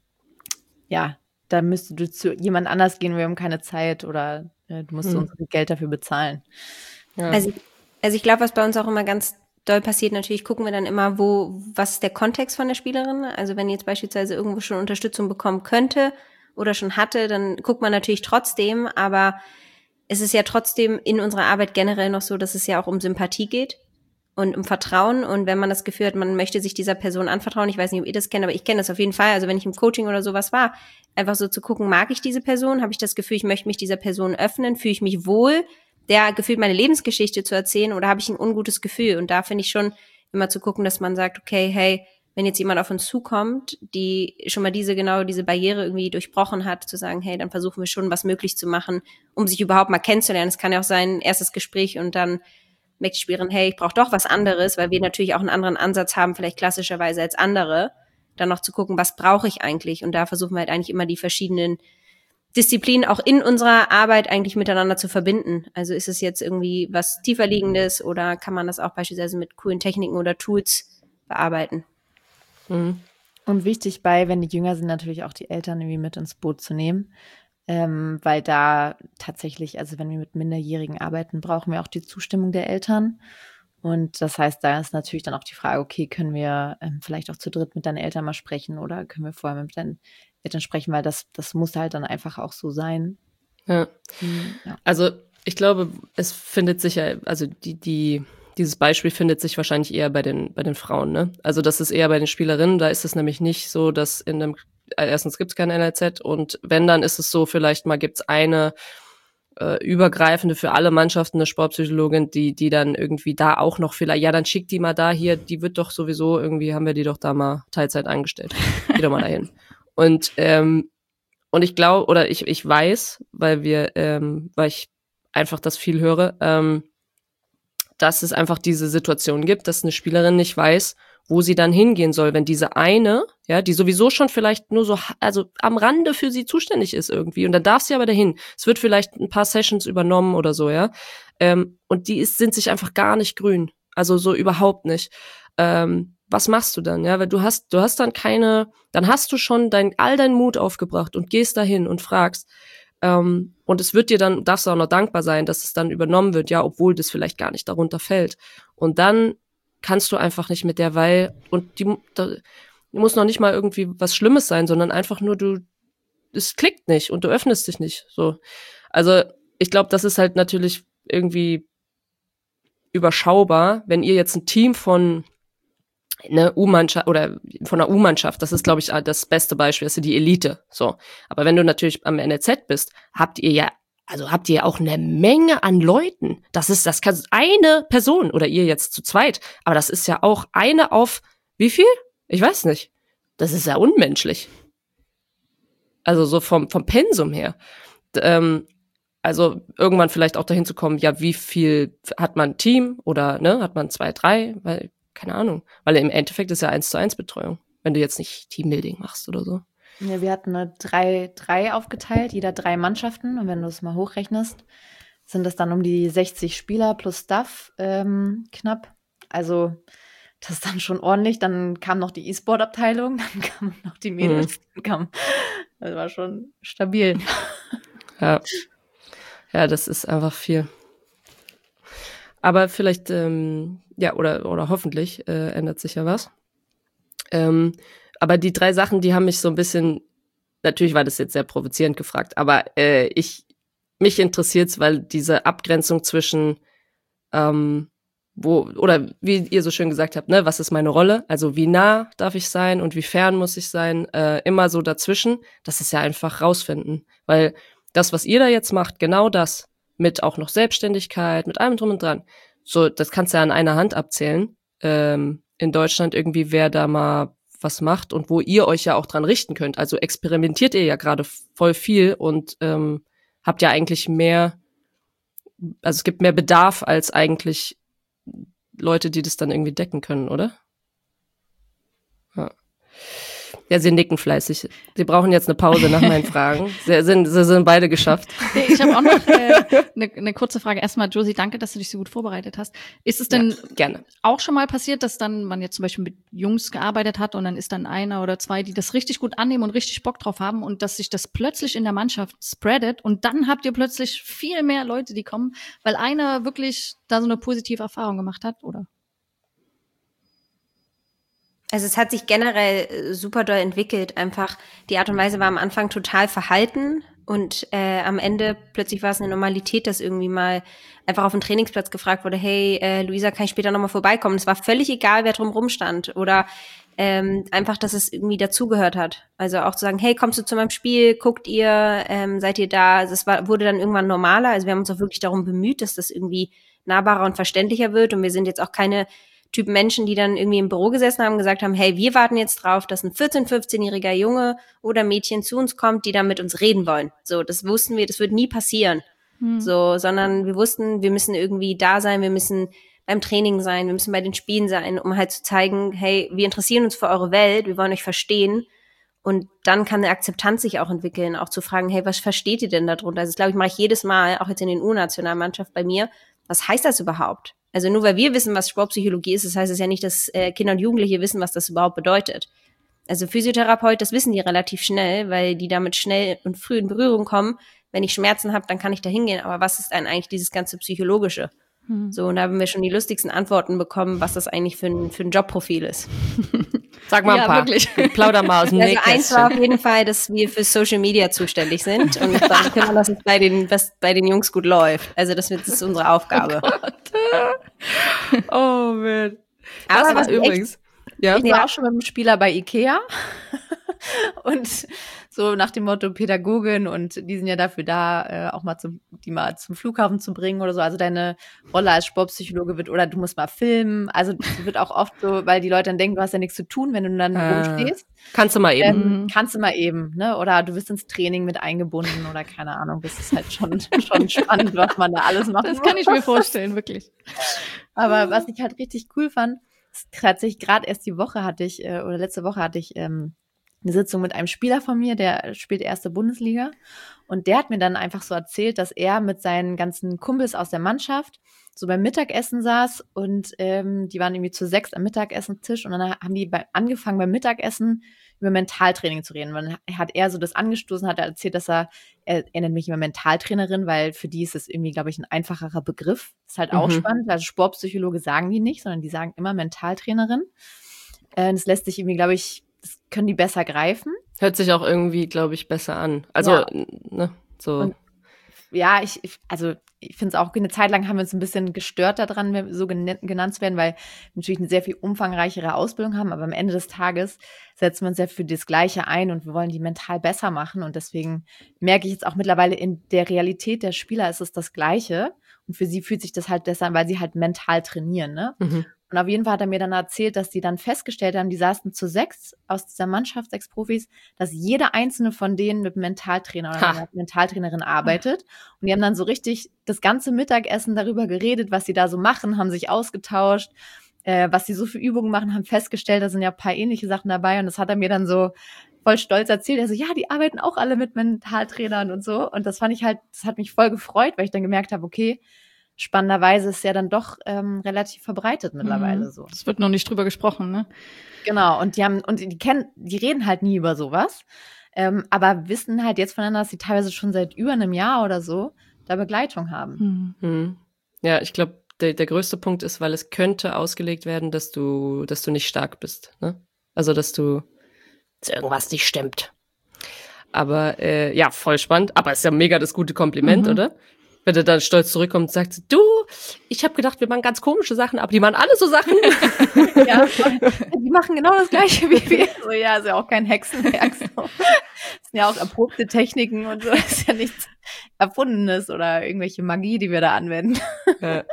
ja, da müsstest du zu jemand anders gehen, wir haben keine Zeit oder äh, du musst Hm. uns Geld dafür bezahlen. Ja. Also, also ich glaube, was bei uns auch immer ganz doll passiert, natürlich gucken wir dann immer, wo, was ist der Kontext von der Spielerin? Also wenn jetzt beispielsweise irgendwo schon Unterstützung bekommen könnte oder schon hatte, dann guckt man natürlich trotzdem, aber es ist ja trotzdem in unserer Arbeit generell noch so, dass es ja auch um Sympathie geht und um Vertrauen. Und wenn man das Gefühl hat, man möchte sich dieser Person anvertrauen, ich weiß nicht, ob ihr das kennt, aber ich kenne das auf jeden Fall. Also wenn ich im Coaching oder sowas war, einfach so zu gucken, mag ich diese Person? Habe ich das Gefühl, ich möchte mich dieser Person öffnen? Fühle ich mich wohl, der gefühlt meine Lebensgeschichte zu erzählen, oder habe ich ein ungutes Gefühl? Und da finde ich schon immer zu gucken, dass man sagt, okay, hey, wenn jetzt jemand auf uns zukommt, die schon mal diese genau diese Barriere irgendwie durchbrochen hat, zu sagen, hey, dann versuchen wir schon, was möglich zu machen, um sich überhaupt mal kennenzulernen. Es kann ja auch sein, erstes Gespräch und dann merkt die Spielerin, hey, ich brauche doch was anderes, weil wir natürlich auch einen anderen Ansatz haben, vielleicht klassischerweise als andere, dann noch zu gucken, was brauche ich eigentlich? Und da versuchen wir halt eigentlich immer die verschiedenen Disziplinen auch in unserer Arbeit eigentlich miteinander zu verbinden. Also ist es jetzt irgendwie was tieferliegendes oder kann man das auch beispielsweise mit coolen Techniken oder Tools bearbeiten? Mhm. Und wichtig bei, wenn die jünger sind, natürlich auch die Eltern irgendwie mit ins Boot zu nehmen, ähm, weil da tatsächlich, also wenn wir mit Minderjährigen arbeiten, brauchen wir auch die Zustimmung der Eltern. Und das heißt, da ist natürlich dann auch die Frage, okay, können wir ähm, vielleicht auch zu dritt mit deinen Eltern mal sprechen oder können wir vorher mit deinen Eltern sprechen, weil das, das muss halt dann einfach auch so sein. Ja. Mhm, ja. Also ich glaube, es findet sich ja, also die, die, dieses Beispiel findet sich wahrscheinlich eher bei den, bei den Frauen, ne? Also das ist eher bei den Spielerinnen, da ist es nämlich nicht so, dass in einem, erstens gibt es kein N L Z und wenn, dann ist es so, vielleicht mal gibt's eine äh, übergreifende für alle Mannschaften eine Sportpsychologin, die, die dann irgendwie da auch noch vielleicht, ja, dann schickt die mal da hier, die wird doch sowieso, irgendwie haben wir die doch da mal Teilzeit angestellt. Geh doch mal dahin. Und ähm, und ich glaube, oder ich, ich weiß, weil wir, ähm, weil ich einfach das viel höre, ähm, dass es einfach diese Situation gibt, dass eine Spielerin nicht weiß, wo sie dann hingehen soll, wenn diese eine, ja, die sowieso schon vielleicht nur so, also am Rande für sie zuständig ist irgendwie, und dann darf sie aber dahin. Es wird vielleicht ein paar Sessions übernommen oder so, ja, ähm, und die ist, sind sich einfach gar nicht grün, also so überhaupt nicht. Ähm, was machst du dann, ja, weil du hast, du hast dann keine, dann hast du schon dein, all deinen Mut aufgebracht und gehst dahin und fragst, ähm, und es wird dir dann, darfst du auch noch dankbar sein, dass es dann übernommen wird, ja, obwohl das vielleicht gar nicht darunter fällt. Und dann kannst du einfach nicht mit der, weil, und die, da, die muss noch nicht mal irgendwie was Schlimmes sein, sondern einfach nur du, es klickt nicht und du öffnest dich nicht, so. Also, ich glaube, das ist halt natürlich irgendwie überschaubar, wenn ihr jetzt ein Team von eine U-Mannschaft oder von einer U-Mannschaft, das ist, glaube ich, das beste Beispiel, das ist die Elite, so. Aber wenn du natürlich am N L Z bist, habt ihr ja, also habt ihr auch eine Menge an Leuten. Das ist, das kann eine Person oder ihr jetzt zu zweit, aber das ist ja auch eine auf wie viel? Ich weiß nicht. Das ist ja unmenschlich. Also so vom vom Pensum her. D- ähm, also irgendwann vielleicht auch dahin zu kommen, ja, wie viel hat man ein Team oder ne, hat man zwei, drei, weil keine Ahnung, weil im Endeffekt ist ja eins zu eins Betreuung, wenn du jetzt nicht Teambuilding machst oder so. Ja, wir hatten eine drei drei aufgeteilt, jeder drei Mannschaften. Und wenn du es mal hochrechnest, sind das dann um die sechzig Spieler plus Staff ähm, knapp. Also das ist dann schon ordentlich. Dann kam noch die E-Sport-Abteilung, dann kamen noch die Mädels. Dann kam, das war schon stabil. Ja. Ja, das ist einfach viel. Aber vielleicht, ähm, ja, oder oder hoffentlich äh, ändert sich ja was. Ähm, aber die drei Sachen, die haben mich so ein bisschen, natürlich war das jetzt sehr provozierend gefragt, aber äh, ich mich interessiert's, weil diese Abgrenzung zwischen ähm, wo, oder wie ihr so schön gesagt habt, ne, was ist meine Rolle? Also wie nah darf ich sein und wie fern muss ich sein? Äh, immer so dazwischen, das ist ja einfach rausfinden. Weil das, was ihr da jetzt macht, genau das, mit auch noch Selbstständigkeit, mit allem drum und dran, so, das kannst du ja an einer Hand abzählen, ähm, in Deutschland irgendwie, wer da mal was macht und wo ihr euch ja auch dran richten könnt. Also experimentiert ihr ja gerade voll viel und ähm, habt ja eigentlich mehr, also es gibt mehr Bedarf als eigentlich Leute, die das dann irgendwie decken können, oder? Ja. Ja, sie nicken fleißig. Sie brauchen jetzt eine Pause nach meinen Fragen. Sie sind, sie sind beide geschafft. Nee, ich habe auch noch eine äh, ne, ne kurze Frage. Erstmal, Josie, danke, dass du dich so gut vorbereitet hast. Ist es denn Ja, gerne. auch schon mal passiert, dass dann man jetzt zum Beispiel mit Jungs gearbeitet hat und dann ist dann einer oder zwei, die das richtig gut annehmen und richtig Bock drauf haben und dass sich das plötzlich in der Mannschaft spreadet und dann habt ihr plötzlich viel mehr Leute, die kommen, weil einer wirklich da so eine positive Erfahrung gemacht hat, oder? Also es hat sich generell super doll entwickelt. Einfach die Art und Weise war am Anfang total verhalten und äh, am Ende plötzlich war es eine Normalität, dass irgendwie mal einfach auf dem Trainingsplatz gefragt wurde, hey, äh, Luisa, kann ich später nochmal vorbeikommen? Es war völlig egal, wer drumherum stand oder ähm, einfach, dass es irgendwie dazugehört hat. Also auch zu sagen, hey, kommst du zu meinem Spiel? Guckt ihr? Ähm, seid ihr da? Also es war, wurde dann irgendwann normaler. Also wir haben uns auch wirklich darum bemüht, dass das irgendwie nahbarer und verständlicher wird und wir sind jetzt auch keine Typen Menschen, die dann irgendwie im Büro gesessen haben und gesagt haben, hey, wir warten jetzt drauf, dass ein vierzehn-, fünfzehnjähriger Junge oder Mädchen zu uns kommt, die dann mit uns reden wollen. So, das wussten wir, das wird nie passieren. Hm. So, sondern wir wussten, wir müssen irgendwie da sein, wir müssen beim Training sein, wir müssen bei den Spielen sein, um halt zu zeigen, hey, wir interessieren uns für eure Welt, wir wollen euch verstehen. Und dann kann eine Akzeptanz sich auch entwickeln, auch zu fragen, hey, was versteht ihr denn darunter? Also das, glaube ich, mache ich jedes Mal, auch jetzt in den U-Nationalmannschaft bei mir. Was heißt das überhaupt? Also nur weil wir wissen, was Sportpsychologie ist, das heißt es ja nicht, dass äh, Kinder und Jugendliche wissen, was das überhaupt bedeutet. Also Physiotherapeut, das wissen die relativ schnell, weil die damit schnell und früh in Berührung kommen. Wenn ich Schmerzen habe, dann kann ich da hingehen. Aber was ist denn eigentlich dieses ganze Psychologische? Hm. So, und da haben wir schon die lustigsten Antworten bekommen, was das eigentlich für ein, für ein Jobprofil ist. Sag mal ein ja, paar. Wirklich. Plauder mal aus dem Also Nähkästchen. eins war auf jeden Fall, dass wir für Social Media zuständig sind und dann kümmern, dass es bei den, was bei den Jungs gut läuft. Also das, wird, das ist unsere Aufgabe. Oh, oh man. Aber das was war übrigens. Ja. Ich war auch schon mit einem Spieler bei Ikea und so nach dem Motto Pädagogin und die sind ja dafür da, äh, auch mal zum, die mal zum Flughafen zu bringen oder so. Also deine Rolle als Sportpsychologe wird, oder du musst mal filmen. Also es wird auch oft so, weil die Leute dann denken, du hast ja nichts zu tun, wenn du dann Ah. rumstehst. Kannst du mal eben. Ähm, kannst du mal eben, ne? Oder du wirst ins Training mit eingebunden oder keine Ahnung. Das ist halt schon, schon spannend, was man da alles macht. Das kann ich mir vorstellen, wirklich. Aber was ich halt richtig cool fand, ist tatsächlich gerade erst die Woche hatte ich, äh, oder letzte Woche hatte ich ähm, eine Sitzung mit einem Spieler von mir, der spielt erste Bundesliga. Und der hat mir dann einfach so erzählt, dass er mit seinen ganzen Kumpels aus der Mannschaft so beim Mittagessen saß und ähm, die waren irgendwie zu sechs am Mittagessentisch und dann haben die bei, angefangen beim Mittagessen über Mentaltraining zu reden. Dann hat er so das angestoßen, hat er erzählt, dass er, er, er nennt mich immer Mentaltrainerin, weil für die ist es irgendwie, glaube ich, ein einfacherer Begriff. Ist halt auch Mhm. spannend, also Sportpsychologe sagen die nicht, sondern die sagen immer Mentaltrainerin. Äh, das lässt sich irgendwie, glaube ich, das können die besser greifen. Hört sich auch irgendwie, glaube ich, besser an. Also, Ja. ne, so. Und ja, ich, ich also ich finde es auch, eine Zeit lang haben wir uns ein bisschen gestört daran, wenn wir so gen- genannt zu werden, weil wir natürlich eine sehr viel umfangreichere Ausbildung haben, aber am Ende des Tages setzen wir uns ja für das Gleiche ein und wir wollen die mental besser machen und deswegen merke ich jetzt auch mittlerweile, in der Realität der Spieler ist es das Gleiche und für sie fühlt sich das halt besser an, weil sie halt mental trainieren, ne? Mhm. Und auf jeden Fall hat er mir dann erzählt, dass die dann festgestellt haben, die saßen zu sechs aus dieser Mannschaft, sechs Profis, dass jeder einzelne von denen mit einem Mentaltrainer oder Ha. einer Mentaltrainerin arbeitet. Und die haben dann so richtig das ganze Mittagessen darüber geredet, was sie da so machen, haben sich ausgetauscht, äh, was sie so für Übungen machen, haben festgestellt, da sind ja ein paar ähnliche Sachen dabei. Und das hat er mir dann so voll stolz erzählt. Er so, ja, die arbeiten auch alle mit Mentaltrainern und so. Und das fand ich halt, das hat mich voll gefreut, weil ich dann gemerkt habe, okay, spannenderweise ist ja dann doch ähm, relativ verbreitet mittlerweile Mhm. so. Es wird noch nicht drüber gesprochen, ne? Genau, und die haben, und die kennen, die reden halt nie über sowas, ähm, aber wissen halt jetzt voneinander, dass sie teilweise schon seit über einem Jahr oder so da Begleitung haben. Hm. Mhm. Ja, ich glaube, der, der größte Punkt ist, weil es könnte ausgelegt werden, dass du, dass du nicht stark bist, ne? Also, dass du, dass irgendwas nicht stimmt. Aber, äh, ja, voll spannend. Aber ist ja mega das gute Kompliment, Mhm. oder? Wenn er dann stolz zurückkommt und sagt, du, ich habe gedacht, wir machen ganz komische Sachen, aber die machen alle so Sachen. Ja, die machen genau das Gleiche wie wir. So, ja, ist ja auch kein Hexenwerk. So. Das sind ja auch erprobte Techniken und so. Das ist ja nichts Erfundenes oder irgendwelche Magie, die wir da anwenden. Ja.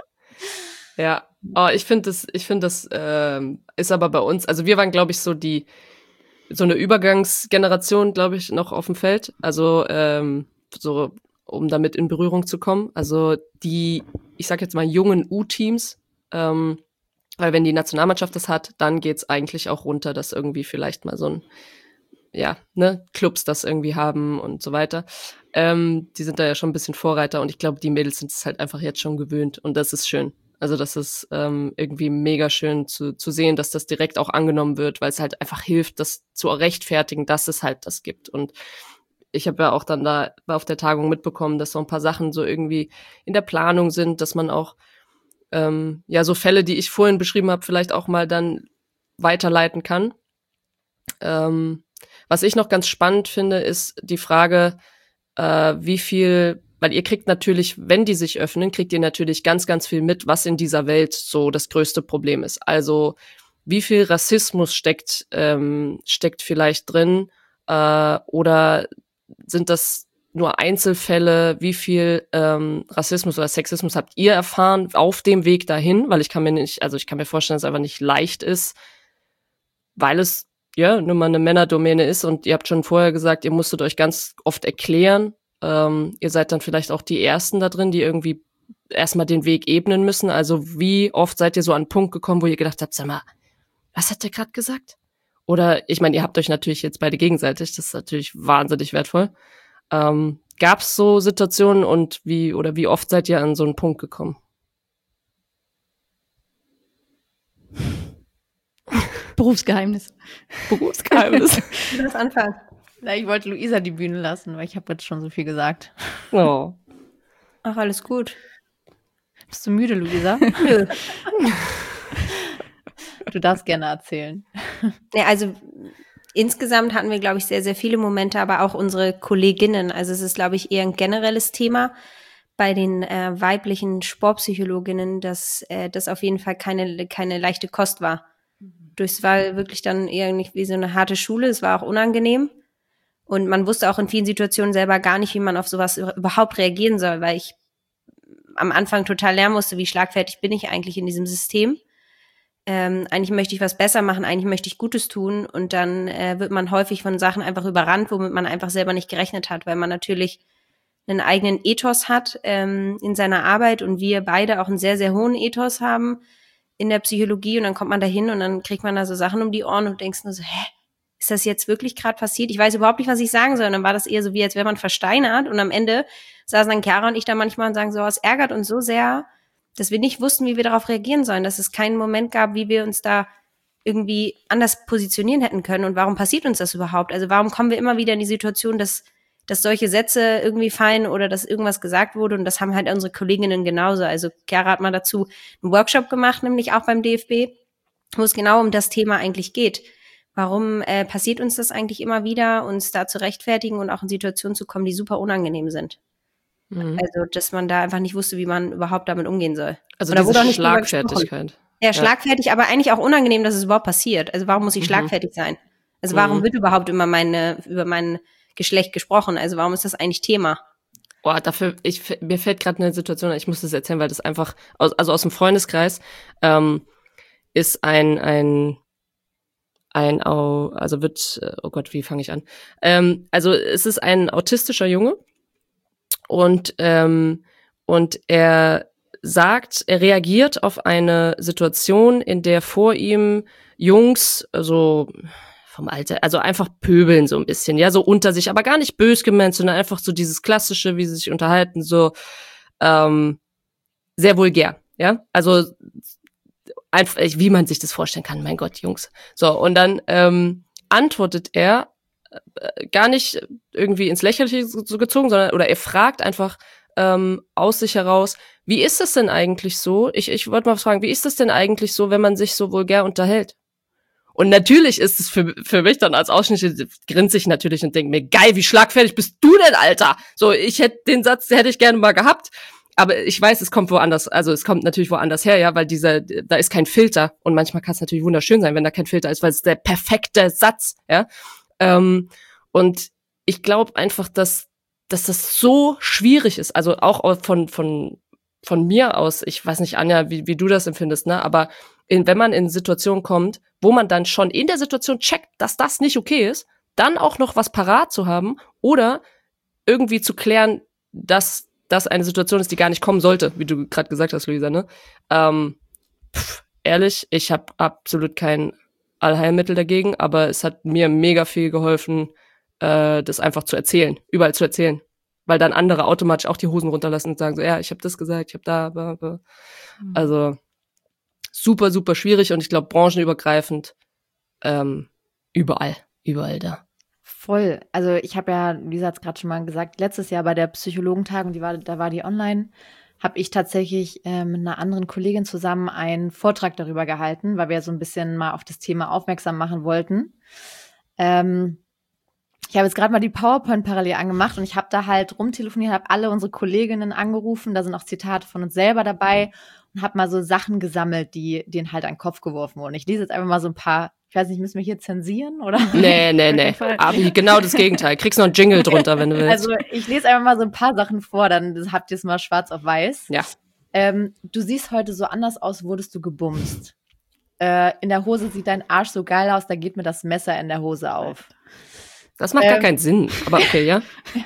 Ja, oh, ich finde das, ich finde das ähm, ist aber bei uns, also wir waren, glaube ich, so die, so eine Übergangsgeneration, glaube ich, noch auf dem Feld. Also ähm, so, um damit in Berührung zu kommen. Also die, ich sag jetzt mal jungen U-Teams, ähm, weil wenn die Nationalmannschaft das hat, dann geht's eigentlich auch runter, dass irgendwie vielleicht mal so ein, ja, ne, Clubs das irgendwie haben und so weiter. Ähm, die sind da ja schon ein bisschen Vorreiter und ich glaube, die Mädels sind es halt einfach jetzt schon gewöhnt und das ist schön. Also das ist ähm, irgendwie mega schön zu, zu sehen, dass das direkt auch angenommen wird, weil es halt einfach hilft, das zu rechtfertigen, dass es halt das gibt. Und ich habe ja auch dann da auf der Tagung mitbekommen, dass so ein paar Sachen so irgendwie in der Planung sind, dass man auch ähm, ja so Fälle, die ich vorhin beschrieben habe, vielleicht auch mal dann weiterleiten kann. Ähm, was ich noch ganz spannend finde, ist die Frage, äh, wie viel, weil ihr kriegt natürlich, wenn die sich öffnen, kriegt ihr natürlich ganz, ganz viel mit, was in dieser Welt so das größte Problem ist. Also wie viel Rassismus steckt ähm, steckt vielleicht drin äh, oder sind das nur Einzelfälle? Wie viel ähm, Rassismus oder Sexismus habt ihr erfahren auf dem Weg dahin? Weil ich kann mir nicht, also ich kann mir vorstellen, dass es einfach nicht leicht ist, weil es ja nur mal eine Männerdomäne ist und ihr habt schon vorher gesagt, ihr musstet euch ganz oft erklären. Ähm, ihr seid dann vielleicht auch die Ersten da drin, die irgendwie erstmal den Weg ebnen müssen. Also wie oft seid ihr so an einen Punkt gekommen, wo ihr gedacht habt, sag mal, was hat der gerade gesagt? Oder, ich meine, ihr habt euch natürlich jetzt beide gegenseitig, das ist natürlich wahnsinnig wertvoll. Ähm, Gab es so Situationen und wie, oder wie oft seid ihr an so einen Punkt gekommen? Berufsgeheimnis. Berufsgeheimnis. Du darfst anfangen. Na, ich wollte Luisa die Bühne lassen, weil ich habe jetzt schon so viel gesagt. Oh. Ach, alles gut. Bist du müde, Luisa? Nö. Du darfst gerne erzählen. Ja, also insgesamt hatten wir, glaube ich, sehr, sehr viele Momente, aber auch unsere Kolleginnen. Also es ist, glaube ich, eher ein generelles Thema bei den äh, weiblichen Sportpsychologinnen, dass äh, das auf jeden Fall keine, keine leichte Kost war. Das war wirklich dann eher nicht wie so eine harte Schule. Es war auch unangenehm. Und man wusste auch in vielen Situationen selber gar nicht, wie man auf sowas überhaupt reagieren soll, weil ich am Anfang total lernen musste, wie schlagfertig bin ich eigentlich in diesem System. Ähm, eigentlich möchte ich was besser machen, eigentlich möchte ich Gutes tun und dann äh, wird man häufig von Sachen einfach überrannt, womit man einfach selber nicht gerechnet hat, weil man natürlich einen eigenen Ethos hat ähm, in seiner Arbeit und wir beide auch einen sehr, sehr hohen Ethos haben in der Psychologie und dann kommt man da hin und dann kriegt man da so Sachen um die Ohren und denkst nur so, hä, ist das jetzt wirklich gerade passiert? Ich weiß überhaupt nicht, was ich sagen soll. Und dann war das eher so, wie als wäre man versteinert und am Ende saßen dann Chiara und ich da manchmal und sagen so, es ärgert uns so sehr, dass wir nicht wussten, wie wir darauf reagieren sollen, dass es keinen Moment gab, wie wir uns da irgendwie anders positionieren hätten können und warum passiert uns das überhaupt? Also warum kommen wir immer wieder in die Situation, dass, dass solche Sätze irgendwie fallen oder dass irgendwas gesagt wurde und das haben halt unsere Kolleginnen genauso. Also Chiara hat mal dazu einen Workshop gemacht, nämlich auch beim D F B, wo es genau um das Thema eigentlich geht. Warum äh, passiert uns das eigentlich immer wieder, uns da zu rechtfertigen und auch in Situationen zu kommen, die super unangenehm sind? Mhm. Also, dass man da einfach nicht wusste, wie man überhaupt damit umgehen soll. Also Oder diese Schlagfertigkeit. Ja, schlagfertig, ja. Aber eigentlich auch unangenehm, dass es überhaupt passiert. Also warum muss ich mhm. schlagfertig sein? Also warum mhm. wird überhaupt immer meine, über mein Geschlecht gesprochen? Also warum ist das eigentlich Thema? Boah, dafür, ich, mir fällt gerade eine Situation, ich muss das erzählen, weil das einfach, aus, also aus dem Freundeskreis, ähm, ist ein, ein, ein, also wird, oh Gott, wie fange ich an? Ähm, also es ist ein autistischer Junge und, ähm, und er sagt, er reagiert auf eine Situation, in der vor ihm Jungs, also vom Alter, also einfach pöbeln so ein bisschen, ja, so unter sich, aber gar nicht bös gemeint, sondern einfach so dieses klassische, wie sie sich unterhalten, so ähm, sehr vulgär, ja, also einfach, wie man sich das vorstellen kann, mein Gott, Jungs. So, und dann ähm, antwortet er äh, gar nicht irgendwie ins Lächerliche so gezogen, sondern, oder er fragt einfach ähm, aus sich heraus, wie ist das denn eigentlich so? Ich, ich wollte mal fragen, wie ist das denn eigentlich so, wenn man sich so vulgär unterhält? Und natürlich ist es für, für mich dann als Ausschnitt, grinse ich natürlich und denke mir, geil, wie schlagfertig bist du denn, Alter? So, ich hätte den Satz, den hätte ich gerne mal gehabt. Aber ich weiß, es kommt woanders, also es kommt natürlich woanders her, ja, weil dieser, da ist kein Filter. Und manchmal kann es natürlich wunderschön sein, wenn da kein Filter ist, weil es ist der perfekte Satz, ja. Ähm, und ich glaube einfach, dass, dass das so schwierig ist. Also auch von, von, von mir aus, ich weiß nicht, Anja, wie, wie du das empfindest, ne, aber in, wenn man in Situationen kommt, wo man dann schon in der Situation checkt, dass das nicht okay ist, dann auch noch was parat zu haben oder irgendwie zu klären, dass das eine Situation ist, die gar nicht kommen sollte, wie du gerade gesagt hast, Luisa, ne? Ähm, pff, ehrlich, ich habe absolut kein Allheilmittel dagegen, aber es hat mir mega viel geholfen, äh, das einfach zu erzählen, überall zu erzählen, weil dann andere automatisch auch die Hosen runterlassen und sagen so, ja, ich habe das gesagt, ich habe da, blah, blah. Mhm. Also super, super schwierig und ich glaube branchenübergreifend ähm, überall, überall da. Voll. Also ich habe ja, Lisa hat es gerade schon mal gesagt, letztes Jahr bei der Psychologentagung, die war, da war die online, habe ich tatsächlich äh, mit einer anderen Kollegin zusammen einen Vortrag darüber gehalten, weil wir so ein bisschen mal auf das Thema aufmerksam machen wollten. Ähm, ich habe jetzt gerade mal die PowerPoint parallel angemacht und ich habe da halt rumtelefoniert, habe alle unsere Kolleginnen angerufen, da sind auch Zitate von uns selber dabei und habe mal so Sachen gesammelt, die denen halt an den Kopf geworfen wurden. Ich lese jetzt einfach mal so ein paar. Ich weiß nicht, müssen wir hier zensieren, oder? Nee, nee, nee. Aber genau das Gegenteil. Kriegst noch einen Jingle drunter, wenn du willst. Also ich lese einfach mal so ein paar Sachen vor, dann habt ihr es mal schwarz auf weiß. Ja. Ähm, du siehst heute so anders aus, wurdest du gebumst. Äh, in der Hose sieht dein Arsch so geil aus, da geht mir das Messer in der Hose auf. Das macht ähm, gar keinen Sinn, aber okay, ja.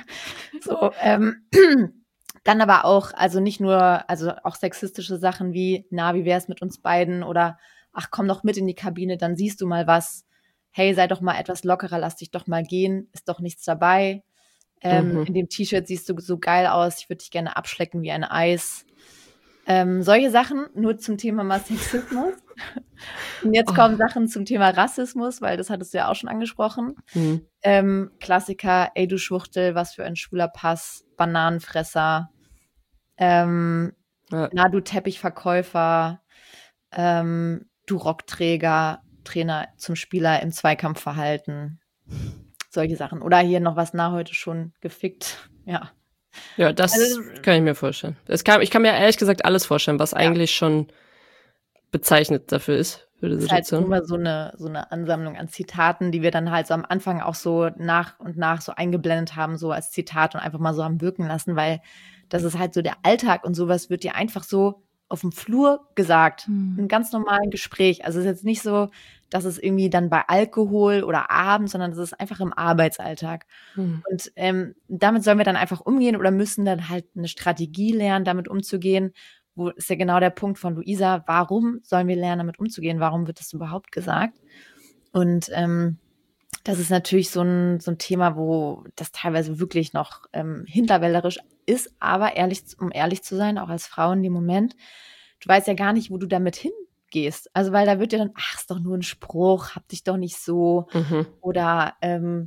So, ähm, dann aber auch, also nicht nur, also auch sexistische Sachen wie, na, wie wär's mit uns beiden oder ach, komm doch mit in die Kabine, dann siehst du mal was. Hey, sei doch mal etwas lockerer, lass dich doch mal gehen, ist doch nichts dabei. Ähm, mhm. In dem T-Shirt siehst du so geil aus, ich würde dich gerne abschlecken wie ein Eis. Ähm, solche Sachen, nur zum Thema mal Sexismus. Und jetzt oh. kommen Sachen zum Thema Rassismus, weil das hattest du ja auch schon angesprochen. Mhm. Ähm, Klassiker, ey du Schwuchtel, was für ein schwuler Pass, Bananenfresser, ähm, ja. na du Teppichverkäufer, ähm, du Rockträger, Trainer zum Spieler im Zweikampfverhalten. Solche Sachen. Oder hier noch was nach heute schon gefickt. Ja. Ja, das also, kann ich mir vorstellen. Es kann, ich kann mir ehrlich gesagt alles vorstellen, was ja. eigentlich schon bezeichnet dafür ist. für die Das ist halt Situation. immer so eine, so eine Ansammlung an Zitaten, die wir dann halt so am Anfang auch so nach und nach so eingeblendet haben, so als Zitat und einfach mal so haben wirken lassen, weil das ist halt so der Alltag und sowas wird dir einfach so auf dem Flur gesagt, Hm. im ganz normalen Gespräch. Also es ist jetzt nicht so, dass es irgendwie dann bei Alkohol oder abends, sondern es ist einfach im Arbeitsalltag. Hm. Und ähm, damit sollen wir dann einfach umgehen oder müssen dann halt eine Strategie lernen, damit umzugehen. Wo ist ja genau der Punkt von Luisa, warum sollen wir lernen, damit umzugehen? Warum wird das überhaupt gesagt? Und ähm, das ist natürlich so ein, so ein Thema, wo das teilweise wirklich noch ähm, hinterwäldlerisch ist, aber ehrlich, um ehrlich zu sein, auch als Frau in dem Moment, du weißt ja gar nicht, wo du damit hingehst. Also weil da wird ja dann, ach, ist doch nur ein Spruch, hab dich doch nicht so. Mhm. Oder ähm,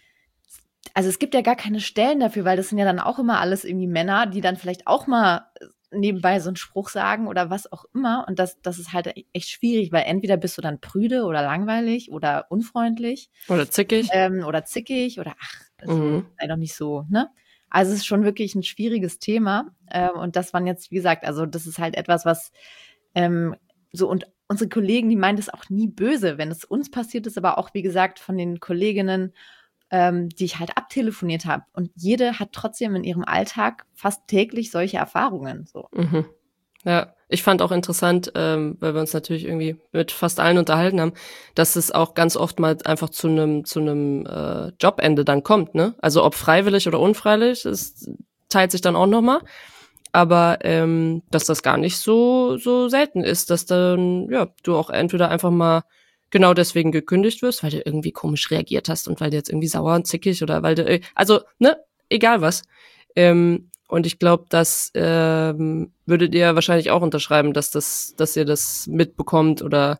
also es gibt ja gar keine Stellen dafür, weil das sind ja dann auch immer alles irgendwie Männer, die dann vielleicht auch mal nebenbei so einen Spruch sagen oder was auch immer. Und das, das ist halt echt schwierig, weil entweder bist du dann prüde oder langweilig oder unfreundlich Oder zickig. ähm, oder zickig oder ach, also, Mhm. sei doch nicht so, ne? Also es ist schon wirklich ein schwieriges Thema. Ähm, und das waren jetzt, wie gesagt, also das ist halt etwas, was ähm, so und unsere Kollegen, die meinen das auch nie böse, wenn es uns passiert ist, aber auch, wie gesagt, von den Kolleginnen, ähm, die ich halt abtelefoniert habe. Und jede hat trotzdem in ihrem Alltag fast täglich solche Erfahrungen. So. Mhm. Ja, ich fand auch interessant, ähm, weil wir uns natürlich irgendwie mit fast allen unterhalten haben, dass es auch ganz oft mal einfach zu einem zu einem äh, Jobende dann kommt, ne? Also ob freiwillig oder unfreiwillig, das teilt sich dann auch nochmal. Aber ähm, dass das gar nicht so so selten ist, dass dann ja du auch entweder einfach mal genau deswegen gekündigt wirst, weil du irgendwie komisch reagiert hast und weil du jetzt irgendwie sauer und zickig oder weil du also ne egal was. Ähm, und ich glaube, das ähm, würdet ihr wahrscheinlich auch unterschreiben, dass das, dass ihr das mitbekommt oder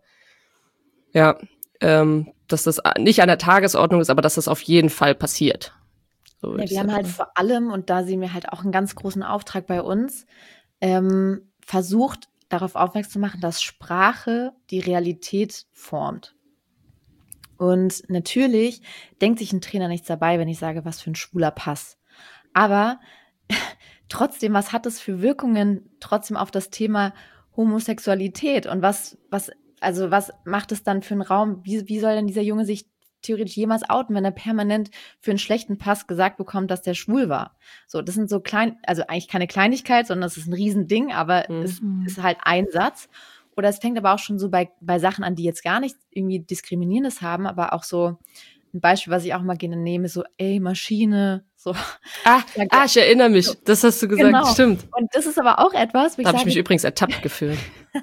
ja, ähm, dass das nicht an der Tagesordnung ist, aber dass das auf jeden Fall passiert. So würd Ja, ich wir haben sagen. halt vor allem, und da sehen wir halt auch einen ganz großen Auftrag bei uns, ähm, versucht, darauf aufmerksam zu machen, dass Sprache die Realität formt. Und natürlich denkt sich ein Trainer nichts dabei, wenn ich sage, was für ein schwuler Pass. Aber trotzdem, was hat das für Wirkungen trotzdem auf das Thema Homosexualität? Und was, was, also was macht es dann für einen Raum? Wie, wie soll denn dieser Junge sich theoretisch jemals outen, wenn er permanent für einen schlechten Pass gesagt bekommt, dass der schwul war? So, das sind so klein, also eigentlich keine Kleinigkeit, sondern das ist ein Riesending, aber Mhm. es ist halt ein Satz. Oder es fängt aber auch schon so bei, bei Sachen an, die jetzt gar nicht irgendwie Diskriminierendes haben, aber auch so ein Beispiel, was ich auch mal gerne nehme, ist so, ey, Maschine, so. Ah, Sagt ah, er- ich erinnere mich. Das hast du gesagt, Genau. stimmt. Und das ist aber auch etwas, wo ich Da habe ich sage, mich übrigens ertappt gefühlt.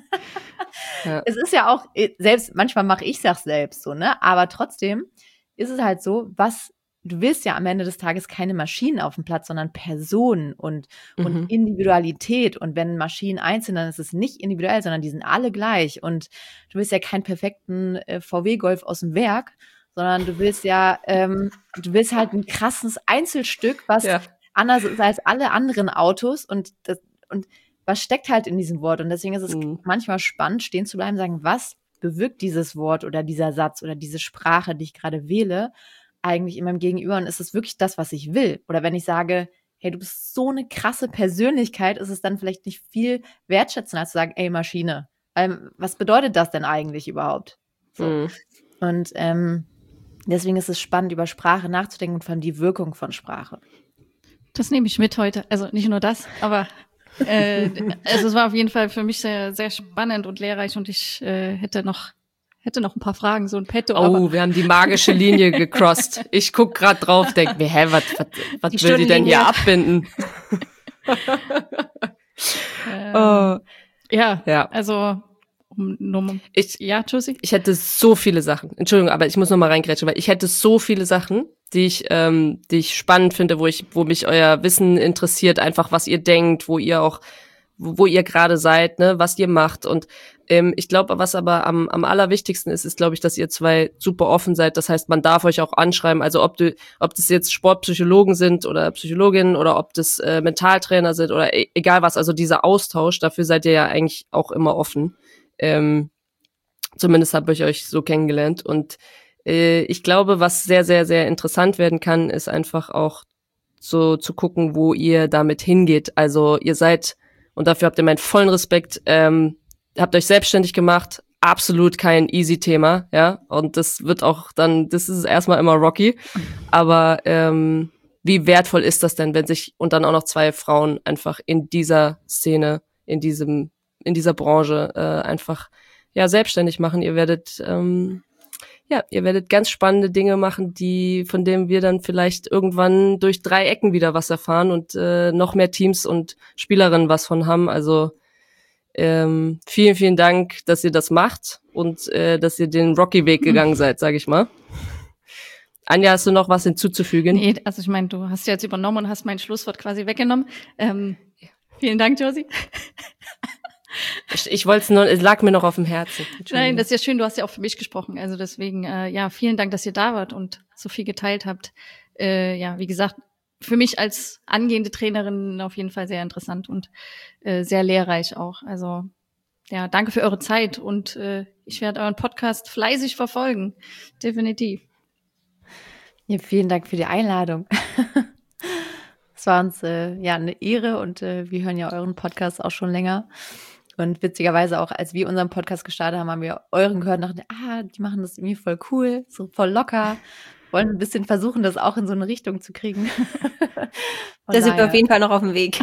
Ja. es ist ja auch, selbst, manchmal mache ich es auch selbst so, ne? Aber trotzdem ist es halt so, was, du willst ja am Ende des Tages keine Maschinen auf dem Platz, sondern Personen und, Mhm. und Individualität. Und wenn Maschinen eins sind, dann ist es nicht individuell, sondern die sind alle gleich. Und du willst ja keinen perfekten äh, V W-Golf aus dem Werk, sondern du willst ja, ähm, du willst halt ein krasses Einzelstück, was Ja. anders ist als alle anderen Autos. Und das, und was steckt halt in diesem Wort? Und deswegen ist es Mhm. manchmal spannend, stehen zu bleiben, sagen, was bewirkt dieses Wort oder dieser Satz oder diese Sprache, die ich gerade wähle, eigentlich in meinem Gegenüber? Und ist es wirklich das, was ich will? Oder wenn ich sage, hey, du bist so eine krasse Persönlichkeit, ist es dann vielleicht nicht viel wertschätzender, als zu sagen, ey, Maschine. Ähm, was bedeutet das denn eigentlich überhaupt? So. Mhm. Und ähm, deswegen ist es spannend, über Sprache nachzudenken und vor allem die Wirkung von Sprache. Das nehme ich mit heute. Also nicht nur das, aber äh, also es war auf jeden Fall für mich sehr, sehr spannend und lehrreich und ich äh, hätte noch hätte noch ein paar Fragen, so ein Petto. Oh, aber wir haben die magische Linie gecrossed. Ich guck grad drauf, denk mir, hä, was, was, was Die will die denn hier Stundenlinie. abbinden? ähm, Oh. ja, Ja. also um, um, Ich, ja, Josie? ich hätte so viele Sachen. Entschuldigung, aber ich muss noch mal reingrätschen, weil ich hätte so viele Sachen, die ich, ähm, die ich spannend finde, wo ich, wo mich euer Wissen interessiert, einfach was ihr denkt, wo ihr auch, wo, wo ihr gerade seid, ne, was ihr macht. Und ähm, ich glaube, was aber am, am allerwichtigsten ist, ist, glaube ich, dass ihr zwei super offen seid. Das heißt, man darf euch auch anschreiben. Also ob du, ob das jetzt Sportpsychologen sind oder Psychologinnen oder ob das äh, Mentaltrainer sind oder e- egal was. Also dieser Austausch, dafür seid ihr ja eigentlich auch immer offen. Ähm, zumindest habe ich euch so kennengelernt. Und äh, ich glaube, was sehr, sehr, sehr interessant werden kann, ist einfach auch so zu gucken, wo ihr damit hingeht. Also ihr seid, und dafür habt ihr meinen vollen Respekt, ähm, habt euch selbstständig gemacht, absolut kein easy Thema, ja. Und das wird auch dann, das ist erstmal immer rocky. Aber ähm, wie wertvoll ist das denn, wenn sich und dann auch noch zwei Frauen einfach in dieser Szene, in diesem, in dieser Branche äh, einfach ja selbstständig machen. Ihr werdet ähm, ja, ihr werdet ganz spannende Dinge machen, die von denen wir dann vielleicht irgendwann durch drei Ecken wieder was erfahren und äh, noch mehr Teams und Spielerinnen was von haben. Also ähm, vielen, vielen Dank, dass ihr das macht und äh, dass ihr den Rocky-Weg gegangen seid, sage ich mal. Anja, hast du noch was hinzuzufügen? Nee, also ich meine, du hast ja jetzt übernommen und hast mein Schlusswort quasi weggenommen. Ähm, vielen Dank, Josie. Ich, ich wollte es nur, es lag mir noch auf dem Herzen. Nein, das ist ja schön, du hast ja auch für mich gesprochen. Also deswegen, äh, ja, vielen Dank, dass ihr da wart und so viel geteilt habt. Äh, ja, wie gesagt, für mich als angehende Trainerin auf jeden Fall sehr interessant und äh, sehr lehrreich auch. Also ja, danke für eure Zeit und äh, ich werde euren Podcast fleißig verfolgen. Definitiv. Ja, vielen Dank für die Einladung. Es war uns äh, ja eine Ehre und äh, wir hören ja euren Podcast auch schon länger. Und witzigerweise auch, als wir unseren Podcast gestartet haben, haben wir euren gehört und dachten, ah, die machen das irgendwie voll cool, so voll locker. Wollen ein bisschen versuchen, das auch in so eine Richtung zu kriegen. Da sind wir auf jeden Fall noch auf dem Weg.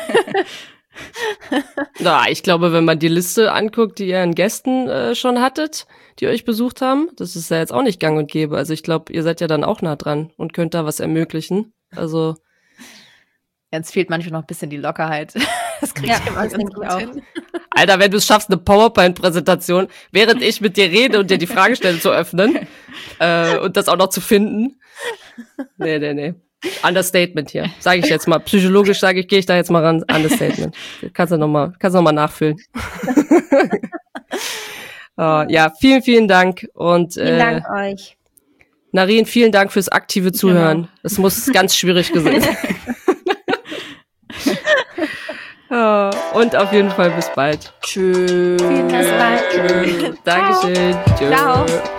Na, ich glaube, wenn man die Liste anguckt, die ihr an Gästen äh, schon hattet, die euch besucht haben, das ist ja jetzt auch nicht gang und gäbe. Also ich glaube, ihr seid ja dann auch nah dran und könnt da was ermöglichen. Also jetzt fehlt manchmal noch ein bisschen die Lockerheit. Das kriegt Ja, ihr mal das ganz denke gut ich auch. hin. Alter, wenn du es schaffst, eine PowerPoint-Präsentation, während ich mit dir rede und dir die Fragestelle zu öffnen äh, und das auch noch zu finden. Nee, nee, nee. Understatement hier. Sage ich jetzt mal. Psychologisch sage ich, gehe ich da jetzt mal ran. Understatement. Kannst du nochmal, kannst du noch mal nachfüllen. uh, ja, vielen, vielen Dank. Und Vielen äh, Dank euch. Narin, vielen Dank fürs aktive Zuhören. Genau. Das muss ganz schwierig gewesen sein. Oh, und auf jeden Fall bis bald. Tschüss. Bis bald. Tschüss. Dankeschön. Tschüss. Ciao.